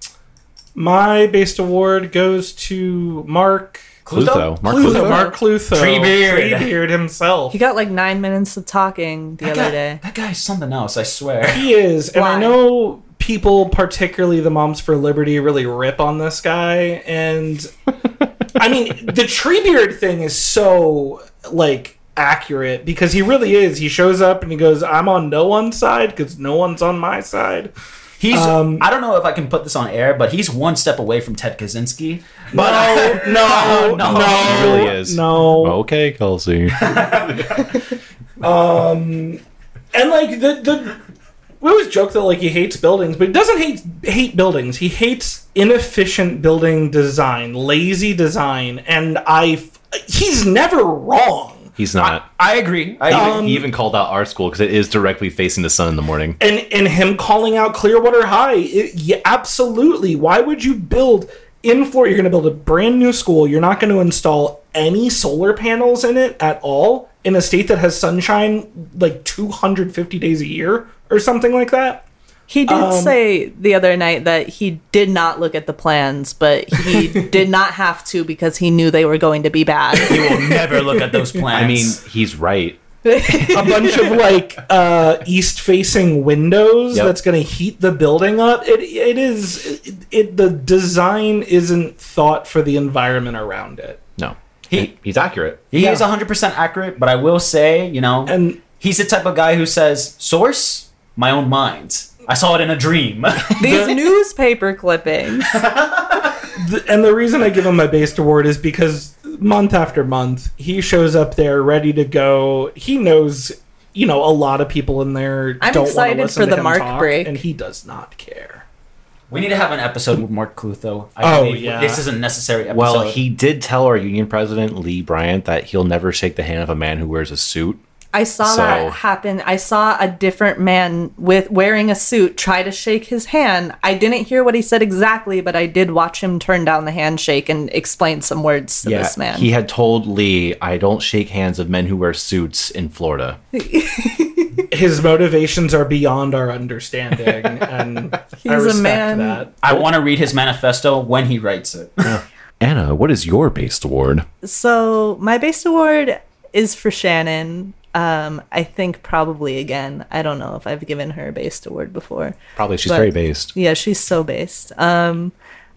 My based award goes to Mark Clutho. Mark Clutho. Clutho. Mark Clutho. Treebeard. Treebeard himself. He got like nine minutes of talking the That other guy, day. that guy's something else, I swear. He is, and I Why? know people, particularly the Moms for Liberty, really rip on this guy. And I mean, the Treebeard thing is so like accurate because he really is. He shows up and he goes, "I'm on no one's side because no one's on my side." He's Um, I don't know if I can put this on air, but he's one step away from Ted Kaczynski. But No, no, No, no, he really is. No, Okay, Kelsey. Um, and like the the we always joke that like he hates buildings, but he doesn't hate hate buildings. He hates inefficient building design, lazy design, and I he's never wrong. He's not. I agree. I He agree. even- he even called out our school because it is directly facing the sun in the morning. And and him calling out Clearwater High, it, yeah, absolutely. Why would you build in Florida? You're going to build a brand new school. You're not going to install any solar panels in it at all in a state that has sunshine like two hundred fifty days a year or something like that. He did Um, say the other night that he did not look at the plans, but he did not have to because he knew they were going to be bad. He will never look at those plans. I mean, he's right. A bunch of like uh, east-facing windows Yep. that's going to heat the building up. It it is it, it the design isn't thought for the environment around it. No, He- he, he's accurate. he yeah. is one hundred percent accurate, but I will say, you know, And he's the type of guy who says, source, my own mind. I saw it in a dream. These newspaper clippings. the, and the reason I give him my based award is because month after month he shows up there ready to go. He knows, you know, a lot of people in there. I'm don't wanna excited listen for to the him Mark talk, break. and he does not care. We need to have an episode with Mark Clutho. I Oh, believe yeah. This is a necessary episode. Well, he did tell our union president, Lee Bryant, that he'll never shake the hand of a man who wears a suit. I saw So- that happen. I saw a different man with wearing a suit try to shake his hand. I didn't hear what he said exactly, but I did watch him turn down the handshake and explain some words to this man. he had told Lee, I don't shake hands of men who wear suits in Florida. His motivations are beyond our understanding, and I He's a respect man- that. I want to read his manifesto when he writes it. Anna, what is your based award? So my base award is for Shannon. Um, I think probably again. I don't know if I've given her a based award before. Probably, she's But- very based. Yeah, she's so based. Um,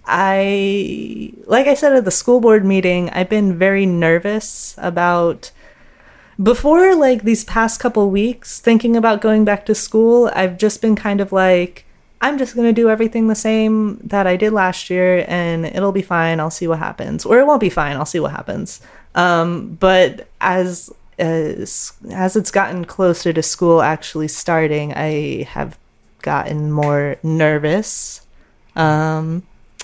I, like I said at the school board meeting, I've been very nervous about, before like these past couple weeks, thinking about going back to school, I've just been kind of like, I'm just going to do everything the same that I did last year and it'll be fine. I'll see what happens. Or it won't be fine. I'll see what happens. Um, but as, as, as it's gotten closer to school actually starting, I have gotten more nervous. Um,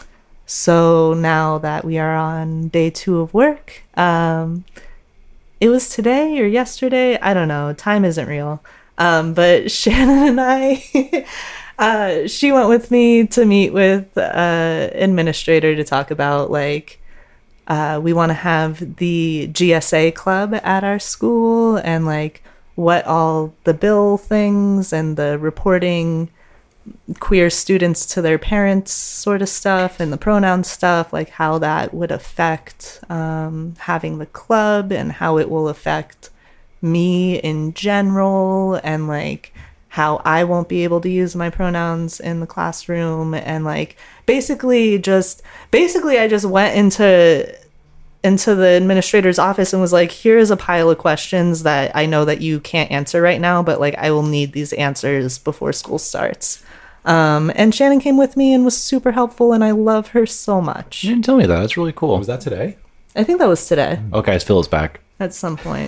so now that we are on day two of work, um, it was today or yesterday. I don't know. Time isn't real. Um, but Shannon and I, uh, she went with me to meet with uh, administrator to talk about like, uh, we want to have the G S A club at our school and like what all the bill things and the reporting queer students to their parents sort of stuff and the pronoun stuff, like how that would affect um, having the club and how it will affect me in general and like how I won't be able to use my pronouns in the classroom and like basically just basically I just went into into the administrator's office and was like, here is a pile of questions that I know that you can't answer right now, but like I will need these answers before school starts. Um, and Shannon came with me and was super helpful and I love her so much. You didn't tell me that. That's really cool. Was that today? I think that was today Oh, guys, Phil is back. at some point.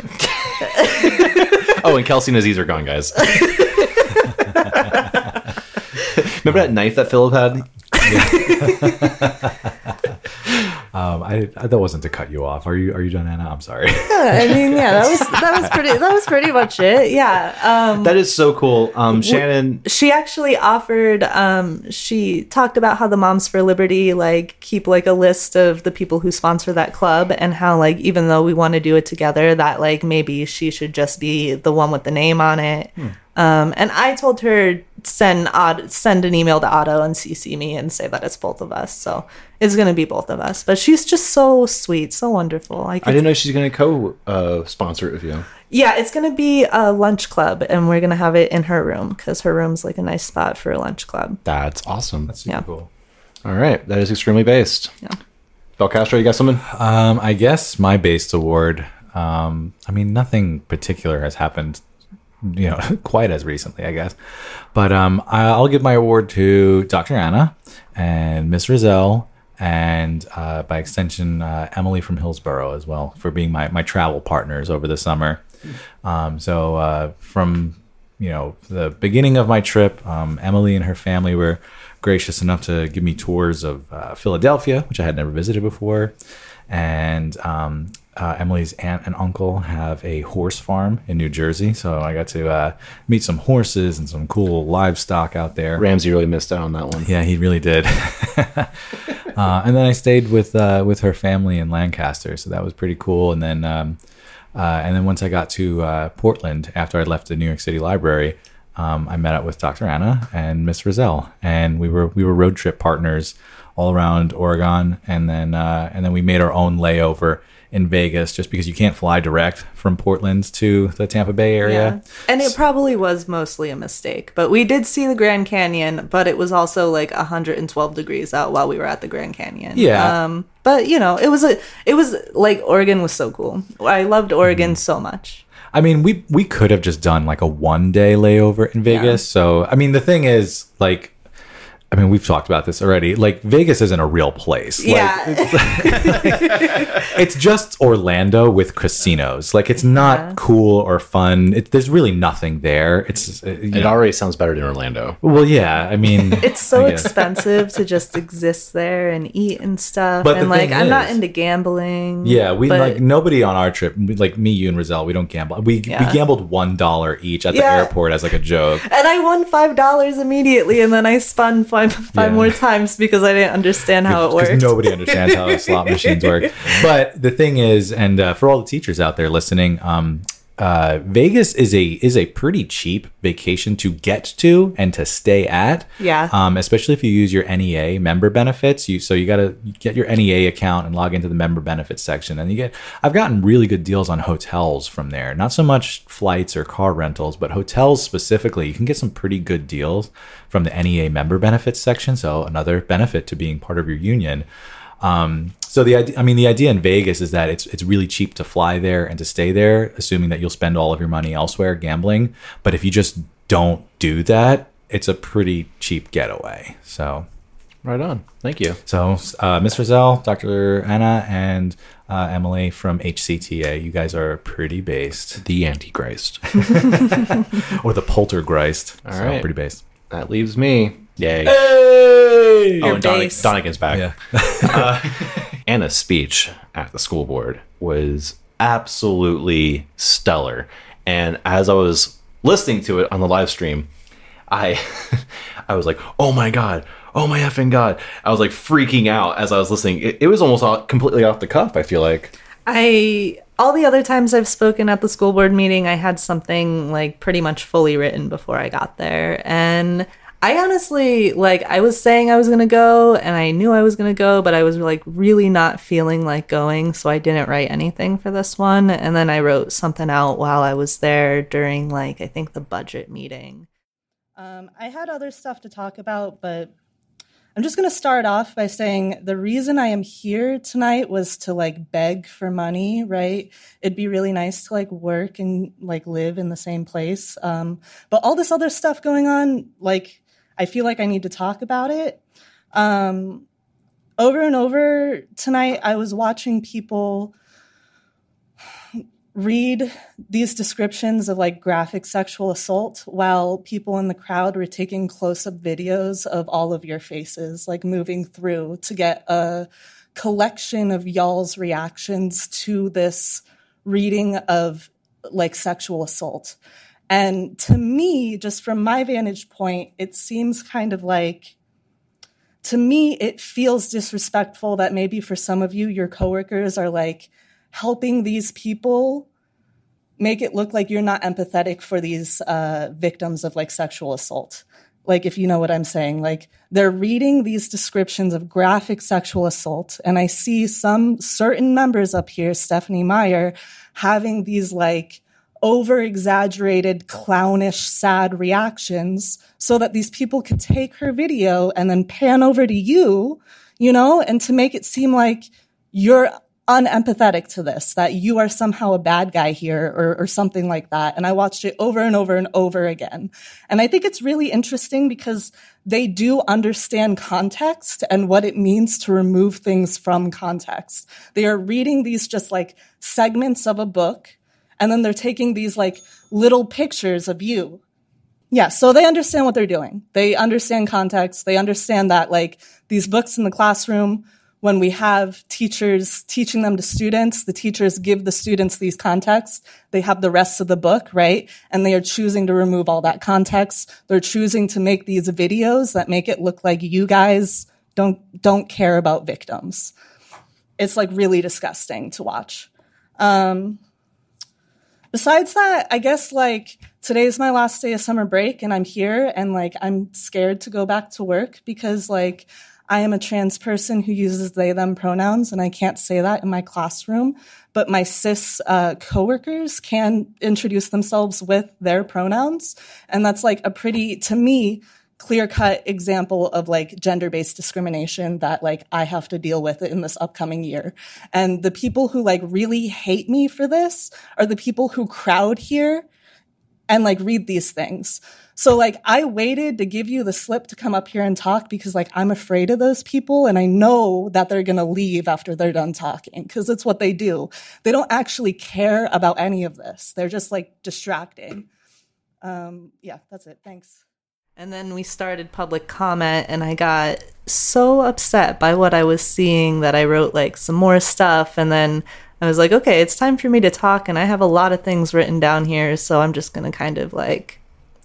Oh, and Kelsey and Aziz are gone, guys. Remember that knife that Philip had? Um, I, I that wasn't to cut you off. Are you are you done, Anna? I'm sorry. Yeah, I mean, yeah, that was that was pretty that was pretty much it. Yeah. Um, That is so cool. Um, Shannon, she actually offered um she talked about how the Moms for Liberty like keep like a list of the people who sponsor that club and how like even though we want to do it together that like maybe she should just be the one with the name on it. Hmm. Um, and I told her send Otto, send an email to Otto and C C me and say that it's both of us. So it's gonna be both of us. But she's just so sweet, so wonderful. Like I didn't know she's going to co-sponsor it with you. yeah, it's gonna be a lunch club, and we're gonna have it in her room because her room's like a nice spot for a lunch club. That's awesome. That's super Yeah. cool. All right. That is extremely based. Yeah. Bel Castro, you got something? Um, I guess my based award. Um, I mean, nothing particular has happened, you know, quite as recently, I guess. But um, I'll give my award to Doctor Anna and Miss Rizal, and uh, by extension, uh, Emily from Hillsborough as well for being my my travel partners over the summer. Um, so uh, from you know the beginning of my trip, um, Emily and her family were gracious enough to give me tours of uh, Philadelphia, which I had never visited before, and um, uh, Emily's aunt and uncle have a horse farm in New Jersey, so I got to uh, meet some horses and some cool livestock out there. Ramsey really missed out on that one. Yeah, he really did. uh, and then I stayed with uh, with her family in Lancaster, so that was pretty cool. And then um, uh, and then once I got to uh, Portland after I left the New York City Library, um, I met up with Doctor Anna and Miss Rizal, and we were we were road trip partners all around Oregon, and then uh, and then we made our own layover in Vegas, just because you can't fly direct from Portland to the Tampa Bay area. Yeah. And it probably was mostly a mistake, but we did see the Grand Canyon, but it was also like one hundred twelve degrees out while we were at the Grand Canyon. Yeah. Um, but you know, it was a, it was like, Oregon was so cool. I loved Oregon mm. so much. I mean, we we could have just done like a one day layover in Vegas. Yeah. So, I mean, the thing is, like, I mean, we've talked about this already. Like, Vegas isn't a real place. Like, yeah. it's, it's just Orlando with casinos. Like, it's not yeah. cool or fun. It, there's really nothing there. It's uh, It know. already sounds better than Orlando. Well, yeah. I mean, it's so expensive to just exist there and eat and stuff. But and like, I'm is, not into gambling. Yeah, we but, like nobody on our trip. Like me, you, and Rizal, we don't gamble. We yeah. we gambled one dollar each at the yeah. airport as like a joke. And I won five dollars immediately, and then I spun five five yeah. more times because I didn't understand how it worked. Nobody understands how slot machines work. But the thing is, and uh, for all the teachers out there listening, um, uh, Vegas is a is a pretty cheap vacation to get to and to stay at. Yeah. Um, especially if you use your N E A member benefits. You so you got to get your N E A account and log into the member benefits section, and you get. I've gotten really good deals on hotels from there. Not so much flights or car rentals, but hotels specifically. You can get some pretty good deals from the N E A member benefits section. So another benefit to being part of your union. Um, so the idea, I mean, the idea in Vegas is that it's it's really cheap to fly there and to stay there, assuming that you'll spend all of your money elsewhere gambling. But if you just don't do that, it's a pretty cheap getaway. So, right on. Thank you. So, uh, Miz Rizal, Doctor Anna, and uh, Emily from H C T A, you guys are pretty based. The Antichrist. Or the Poltergeist. All so, right. Pretty based. That leaves me. Yay. Hey! Oh, and Donick, Donnigan's back. Yeah. uh, Anna's speech at the school board was absolutely stellar. And as I was listening to it on the live stream, I I was like, oh my God. Oh my effing God. I was like freaking out as I was listening. It, it was almost all, completely off the cuff, I feel like. I... All the other times I've spoken at the school board meeting, I had something like pretty much fully written before I got there. And I honestly, like, I was saying I was going to go and I knew I was going to go, but I was like really not feeling like going. So I didn't write anything for this one. And then I wrote something out while I was there during, like, I think the budget meeting. Um, I had other stuff to talk about, but I'm just going to start off by saying the reason I am here tonight was to like beg for money, right? It'd be really nice to like work and like live in the same place. Um, but all this other stuff going on, like, I feel like I need to talk about it. Um, over and over tonight, I was watching people read these descriptions of like graphic sexual assault while people in the crowd were taking close-up videos of all of your faces, like moving through to get a collection of y'all's reactions to this reading of like sexual assault. And to me, just from my vantage point, it seems kind of like, to me, it feels disrespectful that maybe for some of you, your coworkers are like helping these people make it look like you're not empathetic for these uh, victims of like sexual assault. Like, if you know what I'm saying, like they're reading these descriptions of graphic sexual assault. And I see some certain members up here, Stephanie Meyer, having these like over exaggerated, clownish, sad reactions so that these people could take her video and then pan over to you, you know, and to make it seem like you're unempathetic to this, that you are somehow a bad guy here or, or something like that. And I watched it over and over and over again. And I think it's really interesting because they do understand context and what it means to remove things from context. They are reading these just like segments of a book, and then they're taking these like little pictures of you. Yeah, so they understand what they're doing. They understand context. They understand that like these books in the classroom, when we have teachers teaching them to students, the teachers give the students these contexts. They have the rest of the book, right? And they are choosing to remove all that context. They're choosing to make these videos that make it look like you guys don't don't care about victims. It's like really disgusting to watch. Um, besides that, I guess like today's my last day of summer break and I'm here and like I'm scared to go back to work because like I am a trans person who uses they, them pronouns and I can't say that in my classroom, but my cis uh, coworkers can introduce themselves with their pronouns. And that's like a pretty, to me, clear-cut example of like gender-based discrimination that like I have to deal with in this upcoming year. And the people who like really hate me for this are the people who crowd here and like read these things. So like I waited to give you the slip to come up here and talk because like I'm afraid of those people and I know that they're going to leave after they're done talking because it's what they do. They don't actually care about any of this. They're just like distracting. Um, yeah, that's it. Thanks. And then we started public comment and I got so upset by what I was seeing that I wrote like some more stuff. And then I was like, okay, it's time for me to talk. And I have a lot of things written down here. So I'm just going to kind of like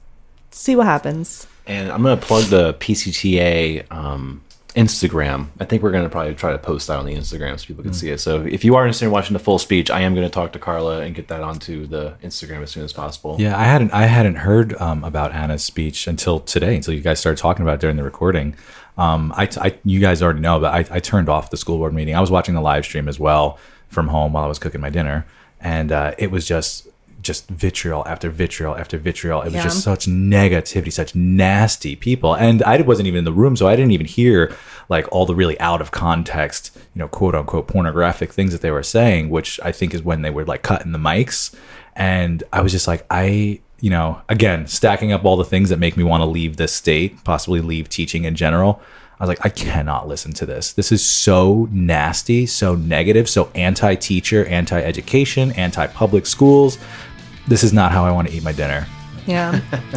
see what happens. And I'm going to plug the P C T A um, Instagram. I think we're going to probably try to post that on the Instagram so people can mm. see it. So if you are interested in watching the full speech, I am going to talk to Carla and get that onto the Instagram as soon as possible. Yeah, I hadn't I hadn't heard um, about Anna's speech until today, until you guys started talking about it during the recording. Um, I, I you guys already know, but I, I turned off the school board meeting. I was watching the live stream as well from home while I was cooking my dinner, and uh, it was just just vitriol after vitriol after vitriol. It was yeah. just such negativity, such nasty people. And I wasn't even in the room, so I didn't even hear like all the really out of context, you know, quote unquote pornographic things that they were saying, which I think is when they were like cutting the mics. And I was just like, I, you know, again, stacking up all the things that make me want to leave this state, possibly leave teaching in general. I was like, I cannot listen to this. This is so nasty, so negative, so anti-teacher, anti-education, anti-public schools. This is not how I want to eat my dinner. Yeah.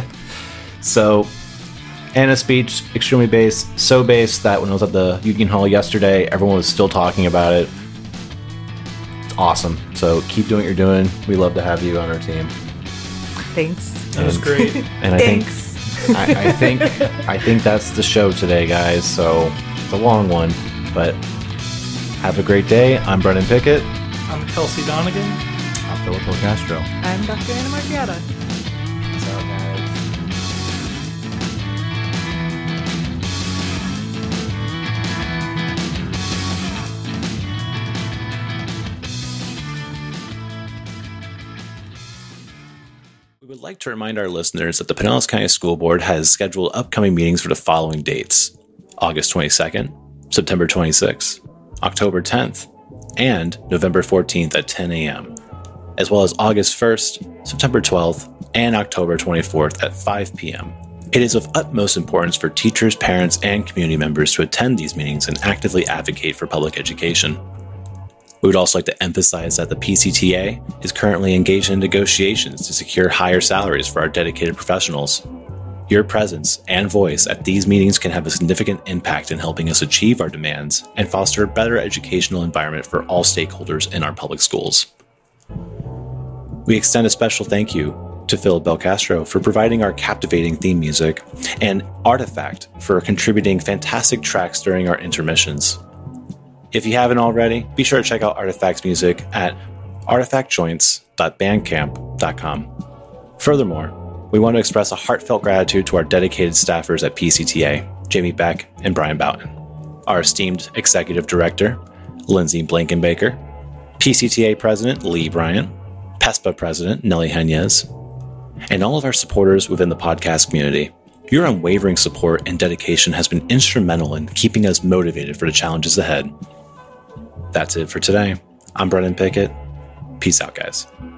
So Anna's speech, extremely base, so base that when I was at the Union Hall yesterday, everyone was still talking about it. It's awesome. So keep doing what you're doing. We love to have you on our team. Thanks. That was great. And I Thanks. think I, I think I think that's the show today, guys. So it's a long one, but have a great day. I'm Brennan Pickett. I'm Kelsey Donegan. I'm Filippo Castro. I'm Doctor Anna Marghiata. Peace out, guys. We would like to remind our listeners that the Pinellas County School Board has scheduled upcoming meetings for the following dates: August twenty-second, September twenty-sixth, October tenth, and November fourteenth at ten a.m., as well as August first, September twelfth, and October twenty-fourth at five p.m. It is of utmost importance for teachers, parents, and community members to attend these meetings and actively advocate for public education. We would also like to emphasize that the P C T A is currently engaged in negotiations to secure higher salaries for our dedicated professionals. Your presence and voice at these meetings can have a significant impact in helping us achieve our demands and foster a better educational environment for all stakeholders in our public schools. We extend a special thank you to Philip Belcastro for providing our captivating theme music, and Artifact for contributing fantastic tracks during our intermissions. If you haven't already, be sure to check out Artifact's music at artifact joints dot bandcamp dot com. Furthermore, we want to express a heartfelt gratitude to our dedicated staffers at P C T A, Jamie Beck and Brian Boughton, our esteemed Executive Director, Lindsay Blankenbaker, P C T A President Lee Bryant, PESPA President Nelly Henez, and all of our supporters within the podcast community. Your unwavering support and dedication has been instrumental in keeping us motivated for the challenges ahead. That's it for today. I'm Brennan Pickett. Peace out, guys.